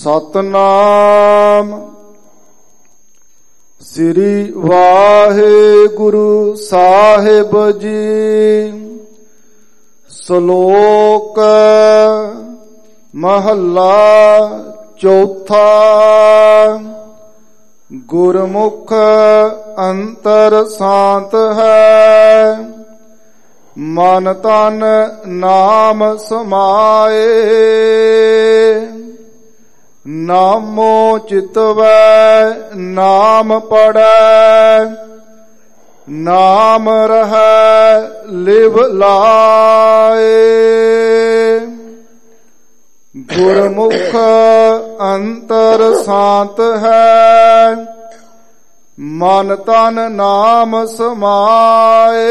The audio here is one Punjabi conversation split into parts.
ਸਤਨਾਮ ਸ੍ਰੀ ਵਾਹਿਗੁਰੂ ਸਾਹਿਬ ਜੀ। ਸ਼ਲੋਕ ਮਹੱਲਾ ਚੌਥਾ। ਗੁਰਮੁਖ ਅੰਤਰ ਸ਼ਾਂਤ ਹੈ, ਮਨ ਤਨ ਨਾਮ ਸਮਾਏ। ਨਾਮੋ ਚਿਤਵੈ ਨਾਮ ਪੜੈ, ਨਾਮ ਰਹੈ ਲਿਵ ਲਾਏ। ਗੁਰਮੁਖ ਅੰਤਰ ਸ਼ਾਂਤ ਹੈ, ਮਨ ਤਨ ਨਾਮ ਸਮਾਏ।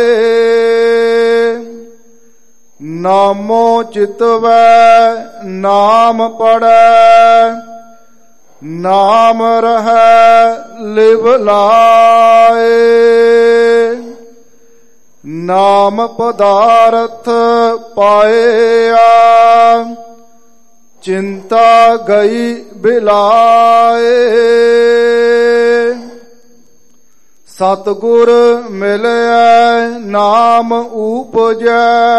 ਨਾਮੋ ਚਿਤਵੈ ਨਾਮ ਪੜੈ, ਨਾਮ ਰਹੈ ਲਿਵ ਲਾਏ। ਨਾਮ ਪਦਾਰਥ ਪਾਇਆ, ਚਿੰਤਾ ਗਈ ਬਿਲਾਏ। ਸਤਿਗੁਰ ਮਿਲਿਆ ਨਾਮ ਊਪਜੈ,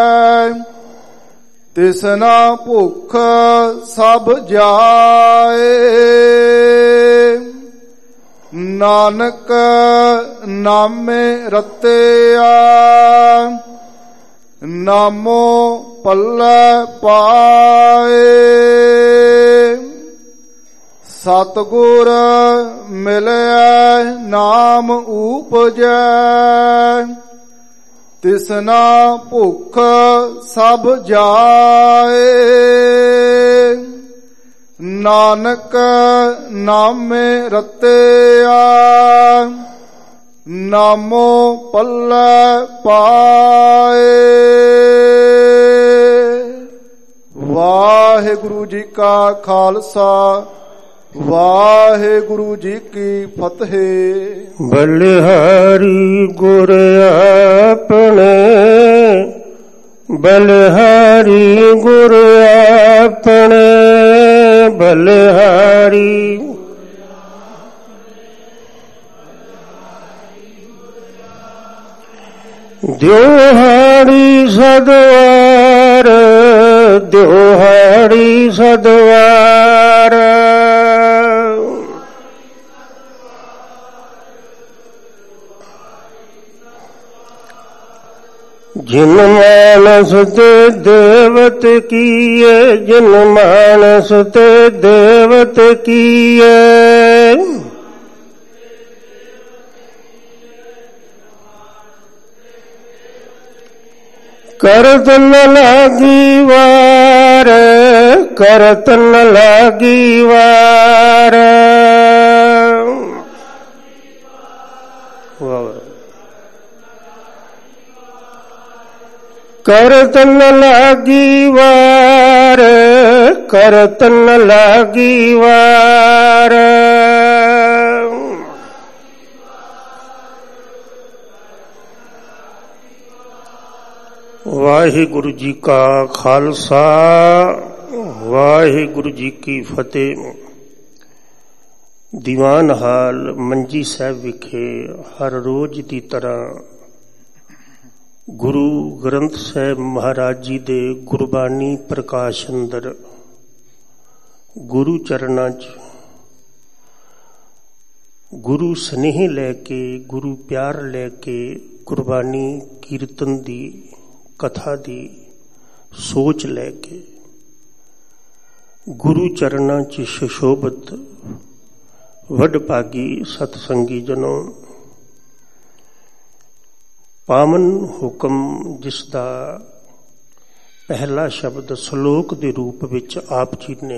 ਤਿਸਨਾ ਭੁੱਖ ਸਭ ਜਾਏ। ਨਾਨਕ ਨਾਮੇ ਰਤਿਆ, ਨਾਮੋ ਪੱਲੇ ਪਾਏ। ਸਤਿਗੁਰ ਮਿਲਿਆ ਨਾਮ ਊਪਜੈ, ਤਿਸਨਾ ਭੁੱਖ ਸਭ ਜਾਏ। ਨਾਨਕ ਨਾਮੇ ਰਤਿਆ, ਨਾਮੋ ਪੱਲੇ ਪਾਏ। ਵਾਹਿਗੁਰੂ ਜੀ ਕਾ ਖਾਲਸਾ, ਵਾਹਿਗੁਰੂ ਜੀ ਕੀ ਫਤਿਹ। ਬਲਿਹਾਰੀ ਗੁਰ ਆਪਣੇ, ਬਲਿਹਾਰੀ ਗੁਰ ਆਪਣੇ, ਬਲਿਹਾਰੀ। ਦਿਹਾੜੀ ਸਦਵਾਰ, ਦਿਹਾੜੀ ਸਦਵਾਰ। ਜਿਨ ਮਾਨਸ ਤੇ ਦੇਵਤ ਕੀਏ, ਜਿਨ ਮਾਨਸ ਤੇ ਦੇਵਤ ਕੀਏ। ਕਰਤ ਨ ਲਾਗੀ ਵਾਰ, ਕਰਤ ਨ ਲਾਗੀ ਵਾਰ। ਕਰਤ ਨ ਲਾਗੀ ਵਾਰ, ਕਰਤ ਨ ਲਾਗੀ ਵਾਰ। ਵਾਹਿਗੁਰੂ ਜੀ ਕਾ ਖਾਲਸਾ, ਵਾਹਿਗੁਰੂ ਜੀ ਕੀ ਫਤਿਹ। ਦੀਵਾਨ ਹਾਲ ਮੰਜੀ ਸਾਹਿਬ ਵਿਖੇ ਹਰ ਰੋਜ਼ ਦੀ ਤਰ੍ਹਾਂ ਗੁਰੂ ਗ੍ਰੰਥ ਸਾਹਿਬ ਮਹਾਰਾਜ ਜੀ ਦੇ ਗੁਰਬਾਣੀ ਪ੍ਰਕਾਸ਼ ਅੰਦਰ ਗੁਰੂ ਚਰਨਾਂ 'ਚ ਗੁਰੂ ਸਨੇਹ ਲੈ ਕੇ, ਗੁਰੂ ਪਿਆਰ ਲੈ ਕੇ ਗੁਰਬਾਣੀ ਕੀਰਤਨ ਦੀ, ਕਥਾ ਦੀ ਸੋਚ ਲੈ ਕੇ ਗੁਰੂ ਚਰਨਾਂ 'ਚ ਸੁਸ਼ੋਭਿਤ ਵਡਭਾਗੀ ਸਤਸੰਗੀ ਜਨੋ, ਪਾਵਨ ਹੁਕਮ ਜਿਸ ਦਾ ਪਹਿਲਾ ਸ਼ਬਦ ਸ਼ਲੋਕ ਦੇ ਰੂਪ ਵਿੱਚ ਆਪ ਜੀ ਨੇ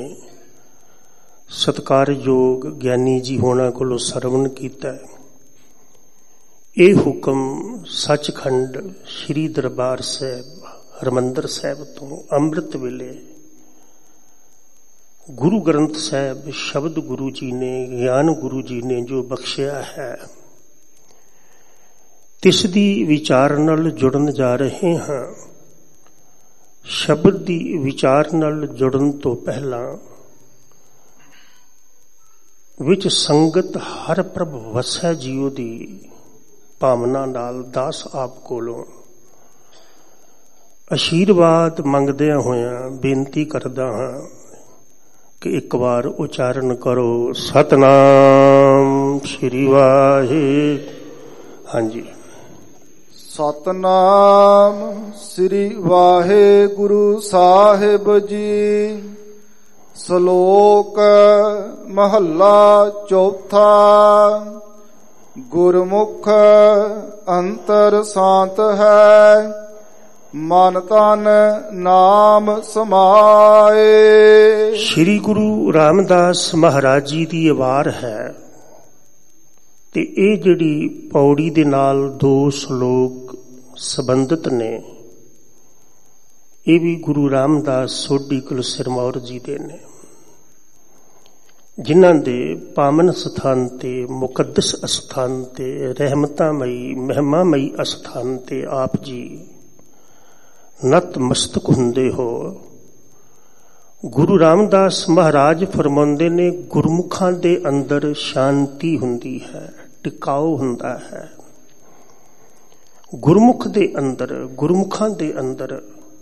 ਸਤਿਕਾਰਯੋਗ ਗਿਆਨੀ ਜੀ ਹੋਣਾ ਕੋਲੋਂ ਸਰਵਣ ਕੀਤਾ ਹੈ। ਇਹ ਹੁਕਮ ਸੱਚਖੰਡ ਸ੍ਰੀ ਦਰਬਾਰ ਸਾਹਿਬ ਹਰਿਮੰਦਰ ਸਾਹਿਬ ਤੋਂ ਅੰਮ੍ਰਿਤ ਵੇਲੇ ਗੁਰੂ ਗ੍ਰੰਥ ਸਾਹਿਬ ਸ਼ਬਦ ਗੁਰੂ ਜੀ ਨੇ, ਗਿਆਨ ਗੁਰੂ ਜੀ ਨੇ ਜੋ ਬਖਸ਼ਿਆ ਹੈ, ਤਿਸ ਦੀ ਵਿਚਾਰ ਨਾਲ ਜੁੜਨ ਜਾ ਰਹੇ ਹਾਂ। ਸ਼ਬਦ ਦੀ ਵਿਚਾਰ ਨਾਲ ਜੁੜਨ ਤੋਂ ਪਹਿਲਾਂ ਵਿੱਚ ਸੰਗਤ ਹਰ ਪ੍ਰਭ ਵਸੈ ਜੀਉ ਦੀ ਭਾਵਨਾ ਨਾਲ ਦਾਸ ਆਪ ਕੋਲੋਂ ਆਸ਼ੀਰਵਾਦ ਮੰਗਦਿਆਂ ਹੋਇਆਂ ਬੇਨਤੀ ਕਰਦਾ ਹਾਂ ਕਿ ਇੱਕ ਵਾਰ ਉਚਾਰਨ ਕਰੋ ਸਤਨਾਮ ਸ੍ਰੀ ਵਾਹਿਗੁਰੂ। ਹਾਂਜੀ, ਸਤਨਾਮ ਸ੍ਰੀ ਵਾਹਿਗੁਰੂ ਸਾਹਿਬ ਜੀ। ਸ਼ਲੋਕ ਮਹੱਲਾ ਚੌਥਾ। ਗੁਰਮੁਖ ਅੰਤਰ ਸ਼ਾਂਤ ਹੈ, ਮਨ ਤਨ ਨਾਮ ਸਮਾਏ। ਸ੍ਰੀ ਗੁਰੂ ਰਾਮਦਾਸ ਮਹਾਰਾਜ ਜੀ ਦੀ ਵਾਰ ਹੈ ਤੇ ਇਹ ਜਿਹੜੀ ਪੌੜੀ ਦੇ ਨਾਲ ਦੋ ਸ਼ਲੋਕ ਸੰਬੰਧਿਤ ਨੇ, ਇਹ ਵੀ ਗੁਰੂ ਰਾਮਦਾਸ ਸੋਢੀ ਕੁਲ ਸਿਰਮੌਰ ਜੀ ਦੇ ਨੇ, ਜਿਨ੍ਹਾਂ ਦੇ ਪਾਵਨ ਸਥਾਨ ਤੇ ਮੁਕੱਦਸ ਅਸਥਾਨ ਤੇ ਰਹਿਮਤਾਮਈ ਮਹਿਮਾਮਈ ਅਸਥਾਨ ਤੇ ਆਪ ਜੀ ਨਤ ਮਸਤਕ ਹੁੰਦੇ ਹੋ। ਗੁਰੂ ਰਾਮਦਾਸ ਮਹਾਰਾਜ ਫਰਮਾਉਂਦੇ ਨੇ, ਗੁਰਮੁਖਾਂ ਦੇ ਅੰਦਰ ਸ਼ਾਂਤੀ ਹੁੰਦੀ ਹੈ, ਟਿਕਾਓ ਹੁੰਦਾ ਹੈ। ਗੁਰਮੁਖ ਦੇ ਅੰਦਰ, ਗੁਰਮੁਖਾਂ ਦੇ ਅੰਦਰ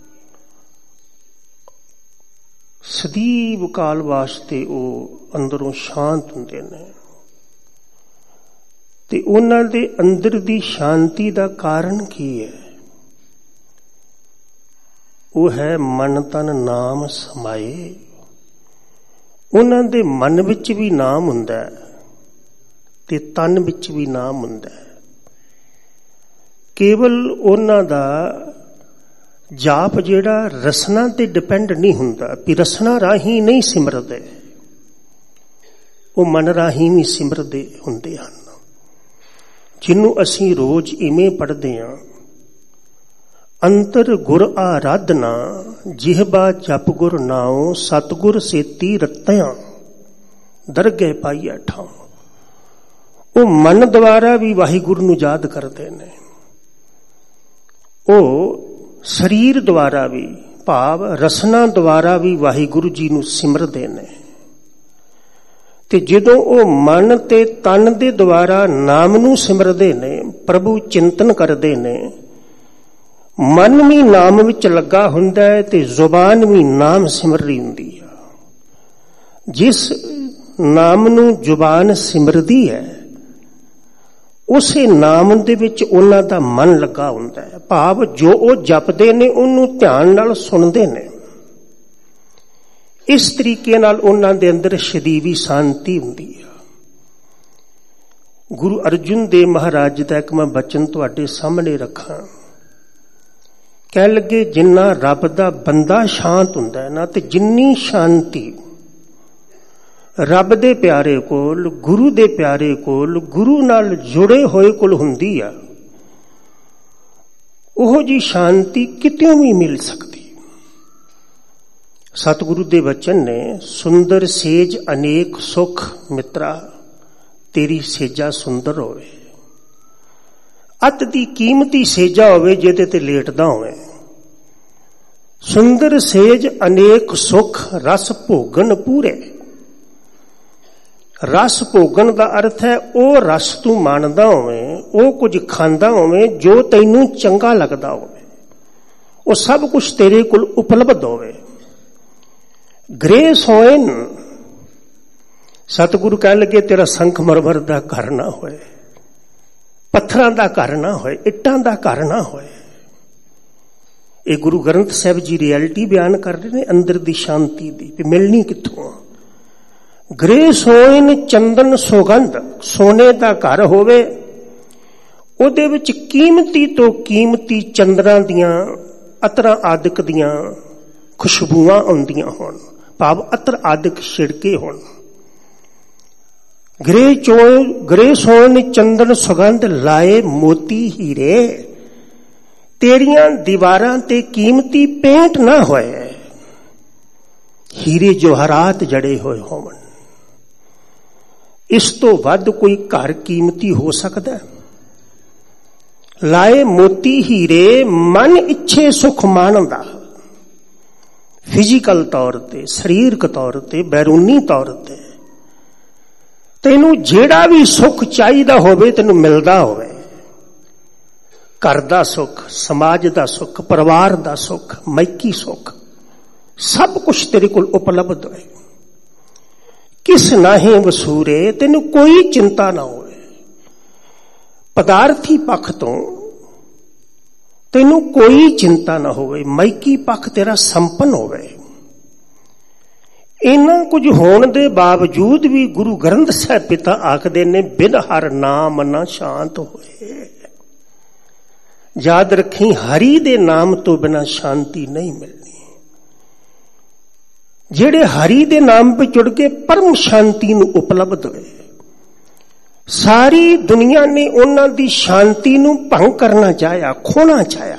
ਸਦੀਵ ਕਾਲ ਵਾਸਤੇ ਉਹ ਅੰਦਰੋਂ ਸ਼ਾਂਤ ਹੁੰਦੇ ਨੇ ਤੇ ਉਹਨਾਂ ਦੇ ਅੰਦਰ ਦੀ ਸ਼ਾਂਤੀ ਦਾ ਕਾਰਨ ਕੀ ਹੈ? ਉਹ ਹੈ ਮਨ ਤਨ ਨਾਮ ਸਮਾਏ। ਉਹਨਾਂ ਦੇ ਮਨ ਵਿੱਚ ਵੀ ਨਾਮ ਹੁੰਦਾ ਹੈ ਤੇ ਤਨ ਵਿੱਚ ਵੀ ਨਾਮ ਹੁੰਦਾ ਹੈ। ਕੇਵਲ ਉਹਨਾਂ ਦਾ ਜਾਪ ਜਿਹੜਾ ਰਸਨਾ ਤੇ ਡਿਪੈਂਡ ਨਹੀਂ ਹੁੰਦਾ, ਵੀ ਰਸਨਾ ਰਾਹੀਂ ਨਹੀਂ ਸਿਮਰਦੇ, ਉਹ ਮਨ ਰਾਹੀਂ ਵੀ ਸਿਮਰਦੇ ਹੁੰਦੇ ਹਨ। ਜਿਹਨੂੰ ਅਸੀਂ ਰੋਜ਼ ਇਵੇਂ ਪੜ੍ਹਦੇ ਹਾਂ, ਅੰਤਰ ਗੁਰ ਆਰਾਧਨਾ ਜਿਹਬਾ ਜਪ ਗੁਰ ਨਾਉ, ਸਤਿਗੁਰ ਸੇਤੀ ਰਤਿਆਂ ਦਰਗਹਿ ਪਾਈਐ ਠਾਉ। ਉਹ ਮਨ ਦੁਆਰਾ ਵੀ ਵਾਹਿਗੁਰੂ ਨੂੰ ਯਾਦ ਕਰਦੇ ਨੇ, ਉਹ ਸਰੀਰ ਦੁਆਰਾ ਵੀ, ਭਾਵ ਰਸਨਾ ਦੁਆਰਾ ਵੀ ਵਾਹਿਗੁਰੂ ਜੀ ਨੂੰ ਸਿਮਰਦੇ ਨੇ। ਤੇ ਜਦੋਂ ਉਹ ਮਨ ਤੇ ਤਨ ਦੇ ਦੁਆਰਾ ਨਾਮ ਨੂੰ ਸਿਮਰਦੇ ਨੇ, ਪ੍ਰਭੂ ਚਿੰਤਨ ਕਰਦੇ ਨੇ, ਮਨ ਵੀ ਨਾਮ ਵਿੱਚ ਲੱਗਾ ਹੁੰਦਾ ਹੈ ਤੇ ਜ਼ੁਬਾਨ ਵੀ ਨਾਮ ਸਿਮਰ ਰਹੀ ਹੁੰਦੀ ਹੈ। ਜਿਸ ਨਾਮ ਨੂੰ ਜ਼ੁਬਾਨ ਸਿਮਰਦੀ ਹੈ, ਉਸੇ ਨਾਮ ਦੇ ਵਿੱਚ ਉਹਨਾਂ ਦਾ ਮਨ ਲੱਗਾ ਹੁੰਦਾ ਹੈ, ਭਾਵ ਜੋ ਉਹ ਜਪਦੇ ਨੇ ਉਹਨੂੰ ਧਿਆਨ ਨਾਲ ਸੁਣਦੇ ਨੇ। ਇਸ ਤਰੀਕੇ ਨਾਲ ਉਹਨਾਂ ਦੇ ਅੰਦਰ ਸਦੀਵੀ ਸ਼ਾਂਤੀ ਹੁੰਦੀ ਹੈ। ਗੁਰੂ ਅਰਜੁਨ ਦੇਵ ਮਹਾਰਾਜ ਦਾ ਇੱਕ ਮੈਂ ਬਚਨ ਤੁਹਾਡੇ ਸਾਹਮਣੇ ਰੱਖਾਂ। ਕਹਿ ਲੱਗੇ, ਜਿੰਨਾ ਰੱਬ ਦਾ ਬੰਦਾ ਸ਼ਾਂਤ ਹੁੰਦਾ ਹੈ ਨਾ, ਤੇ ਜਿੰਨੀ ਸ਼ਾਂਤੀ ਰੱਬ ਦੇ ਪਿਆਰੇ ਕੋਲ, ਗੁਰੂ ਦੇ ਪਿਆਰੇ ਕੋਲ, ਗੁਰੂ ਨਾਲ ਜੁੜੇ ਹੋਏ ਕੋਲ ਹੁੰਦੀ ਆ, ਉਹੋ ਜੀ ਸ਼ਾਂਤੀ ਕਿਤਿਓਂ ਵੀ ਮਿਲ ਸਕਦੀ। ਸਤਿਗੁਰੂ ਦੇ ਵਚਨ ਨੇ, ਸੁੰਦਰ ਸੇਜ ਅਨੇਕ ਸੁਖ ਮਿੱਤਰਾ, ਤੇਰੀ ਸੇਜਾ ਸੁੰਦਰ ਹੋਵੇ। ਅਤ ਦੀ ਕੀਮਤੀ ਸੇਜਾ ਹੋਵੇ ਜਿਹਦੇ ਤੇ ਲੇਟਦਾ ਹੋਵੇ। ਸੁੰਦਰ ਸੇਜ ਅਨੇਕ ਸੁਖ, ਰਸ ਭੋਗਨ ਪੂਰੇ। ਰਸ ਭੋਗਣ ਦਾ ਅਰਥ ਹੈ ਉਹ ਰਸ ਤੂੰ ਮਾਣਦਾ ਹੋਵੇਂ, ਉਹ ਕੁਝ ਖਾਂਦਾ ਹੋਵੇਂ ਜੋ ਤੈਨੂੰ ਚੰਗਾ ਲੱਗਦਾ ਹੋਵੇ, ਉਹ ਸਭ ਕੁਝ ਤੇਰੇ ਕੋਲ ਉਪਲਬਧ ਹੋਵੇ। ਗ੍ਰੇਸ ਹੋਇਨ, ਸਤਿਗੁਰੂ ਕਹਿਣ ਲੱਗੇ, ਤੇਰਾ ਸੰਖ ਮਰਮਰ ਦਾ ਘਰ ਨਾ ਹੋਏ, ਪੱਥਰਾਂ ਦਾ ਘਰ ਨਾ ਹੋਏ, ਇੱਟਾਂ ਦਾ ਘਰ ਨਾ ਹੋਏ। ਇਹ ਗੁਰੂ ਗ੍ਰੰਥ ਸਾਹਿਬ ਜੀ ਰਿਐਲਿਟੀ ਬਿਆਨ ਕਰ ਰਹੇ ਨੇ ਅੰਦਰ ਦੀ ਸ਼ਾਂਤੀ ਦੀ, ਵੀ ਮਿਲਣੀ ਕਿੱਥੋਂ। ਗ੍ਰੇ ਸੋਇਨ ਚੰਦਨ ਸੁਗੰਧ, ਸੋਨੇ ਦਾ ਘਰ ਹੋਵੇ, ਉਹਦੇ ਵਿੱਚ ਕੀਮਤੀ ਤੋਂ ਕੀਮਤੀ ਚੰਦਰਾਂ ਦੀਆਂ, ਅਤਰਾਂ ਆਦਿਕ ਦੀਆਂ ਖੁਸ਼ਬੂਆਂ ਆਉਂਦੀਆਂ ਹੋਣ, ਭਾਵ ਅਤਰ ਆਦਿਕ ਛਿੜਕੇ ਹੋਣ। ਗ੍ਰੇ ਸੋਇਨ ਚੰਦਨ ਸੁਗੰਧ ਲਾਏ ਮੋਤੀ ਹੀਰੇ, ਤੇਰੀਆਂ ਦੀਵਾਰਾਂ ਤੇ ਕੀਮਤੀ ਪੇਂਟ ਨਾ ਹੋਏ, ਹੀਰੇ ਜਵਾਹਰਾਤ ਜੜੇ ਹੋਏ ਹੋਣ। ਇਸ ਤੋਂ ਵੱਧ ਕੋਈ ਘਰ ਕੀਮਤੀ ਹੋ ਸਕਦਾ? ਲਾਏ ਮੋਤੀ ਹੀਰੇ, ਮਨ ਇੱਛੇ ਸੁਖ ਮਾਣਦਾ, ਫਿਜ਼ੀਕਲ ਤੌਰ ਤੇ, ਸਰੀਰਕ ਤੌਰ ਤੇ, ਬੈਰੂਨੀ ਤੌਰ ਤੇ। ਤੈਨੂੰ ਜਿਹੜਾ ਵੀ ਸੁੱਖ ਚਾਹੀਦਾ ਹੋਵੇ ਤੈਨੂੰ ਮਿਲਦਾ ਹੋਵੇ, ਘਰ ਦਾ ਸੁੱਖ, ਸਮਾਜ ਦਾ ਸੁੱਖ, ਪਰਿਵਾਰ ਦਾ ਸੁੱਖ, ਮਾਇਕੀ ਸੁੱਖ, ਸਭ ਕੁਝ ਤੇਰੇ ਕੋਲ ਉਪਲਬਧ ਹੋਏ। ਕਿਸ ਨਾਹੀਂ ਵਸੂਰੇ, ਤੈਨੂੰ ਕੋਈ ਚਿੰਤਾ ਨਾ ਹੋਵੇ। ਪਦਾਰਥੀ ਪੱਖ ਤੋਂ ਤੈਨੂੰ ਕੋਈ ਚਿੰਤਾ ਨਾ ਹੋਵੇ, ਮਾਇਕੀ ਪੱਖ ਤੇਰਾ ਸੰਪੰਨ ਹੋਵੇ। ਇੰਨਾ ਕੁਝ ਹੋਣ ਦੇ ਬਾਵਜੂਦ ਵੀ ਗੁਰੂ ਗ੍ਰੰਥ ਸਾਹਿਬ ਪਿਤਾ ਆਖਦੇ ਨੇ, ਬਿਨ ਹਰ ਨਾਮ ਨਾ ਸ਼ਾਂਤ ਹੋਏ। ਯਾਦ ਰੱਖੀ, ਹਰੀ ਦੇ ਨਾਮ ਤੋਂ ਬਿਨਾਂ ਸ਼ਾਂਤੀ ਨਹੀਂ ਮਿਲਣੀ। ਜਿਹੜੇ ਹਰੀ ਦੇ ਨਾਮ ਤੇ ਜੁੜ ਕੇ ਪਰਮ ਸ਼ਾਂਤੀ ਨੂੰ ਉਪਲਬਧ ਹੋਏ, ਸਾਰੀ ਦੁਨੀਆ ਨੇ ਉਹਨਾਂ ਦੀ ਸ਼ਾਂਤੀ ਨੂੰ ਭੰਗ ਕਰਨਾ ਚਾਹਿਆ, ਖੋਣਾ ਚਾਹਿਆ।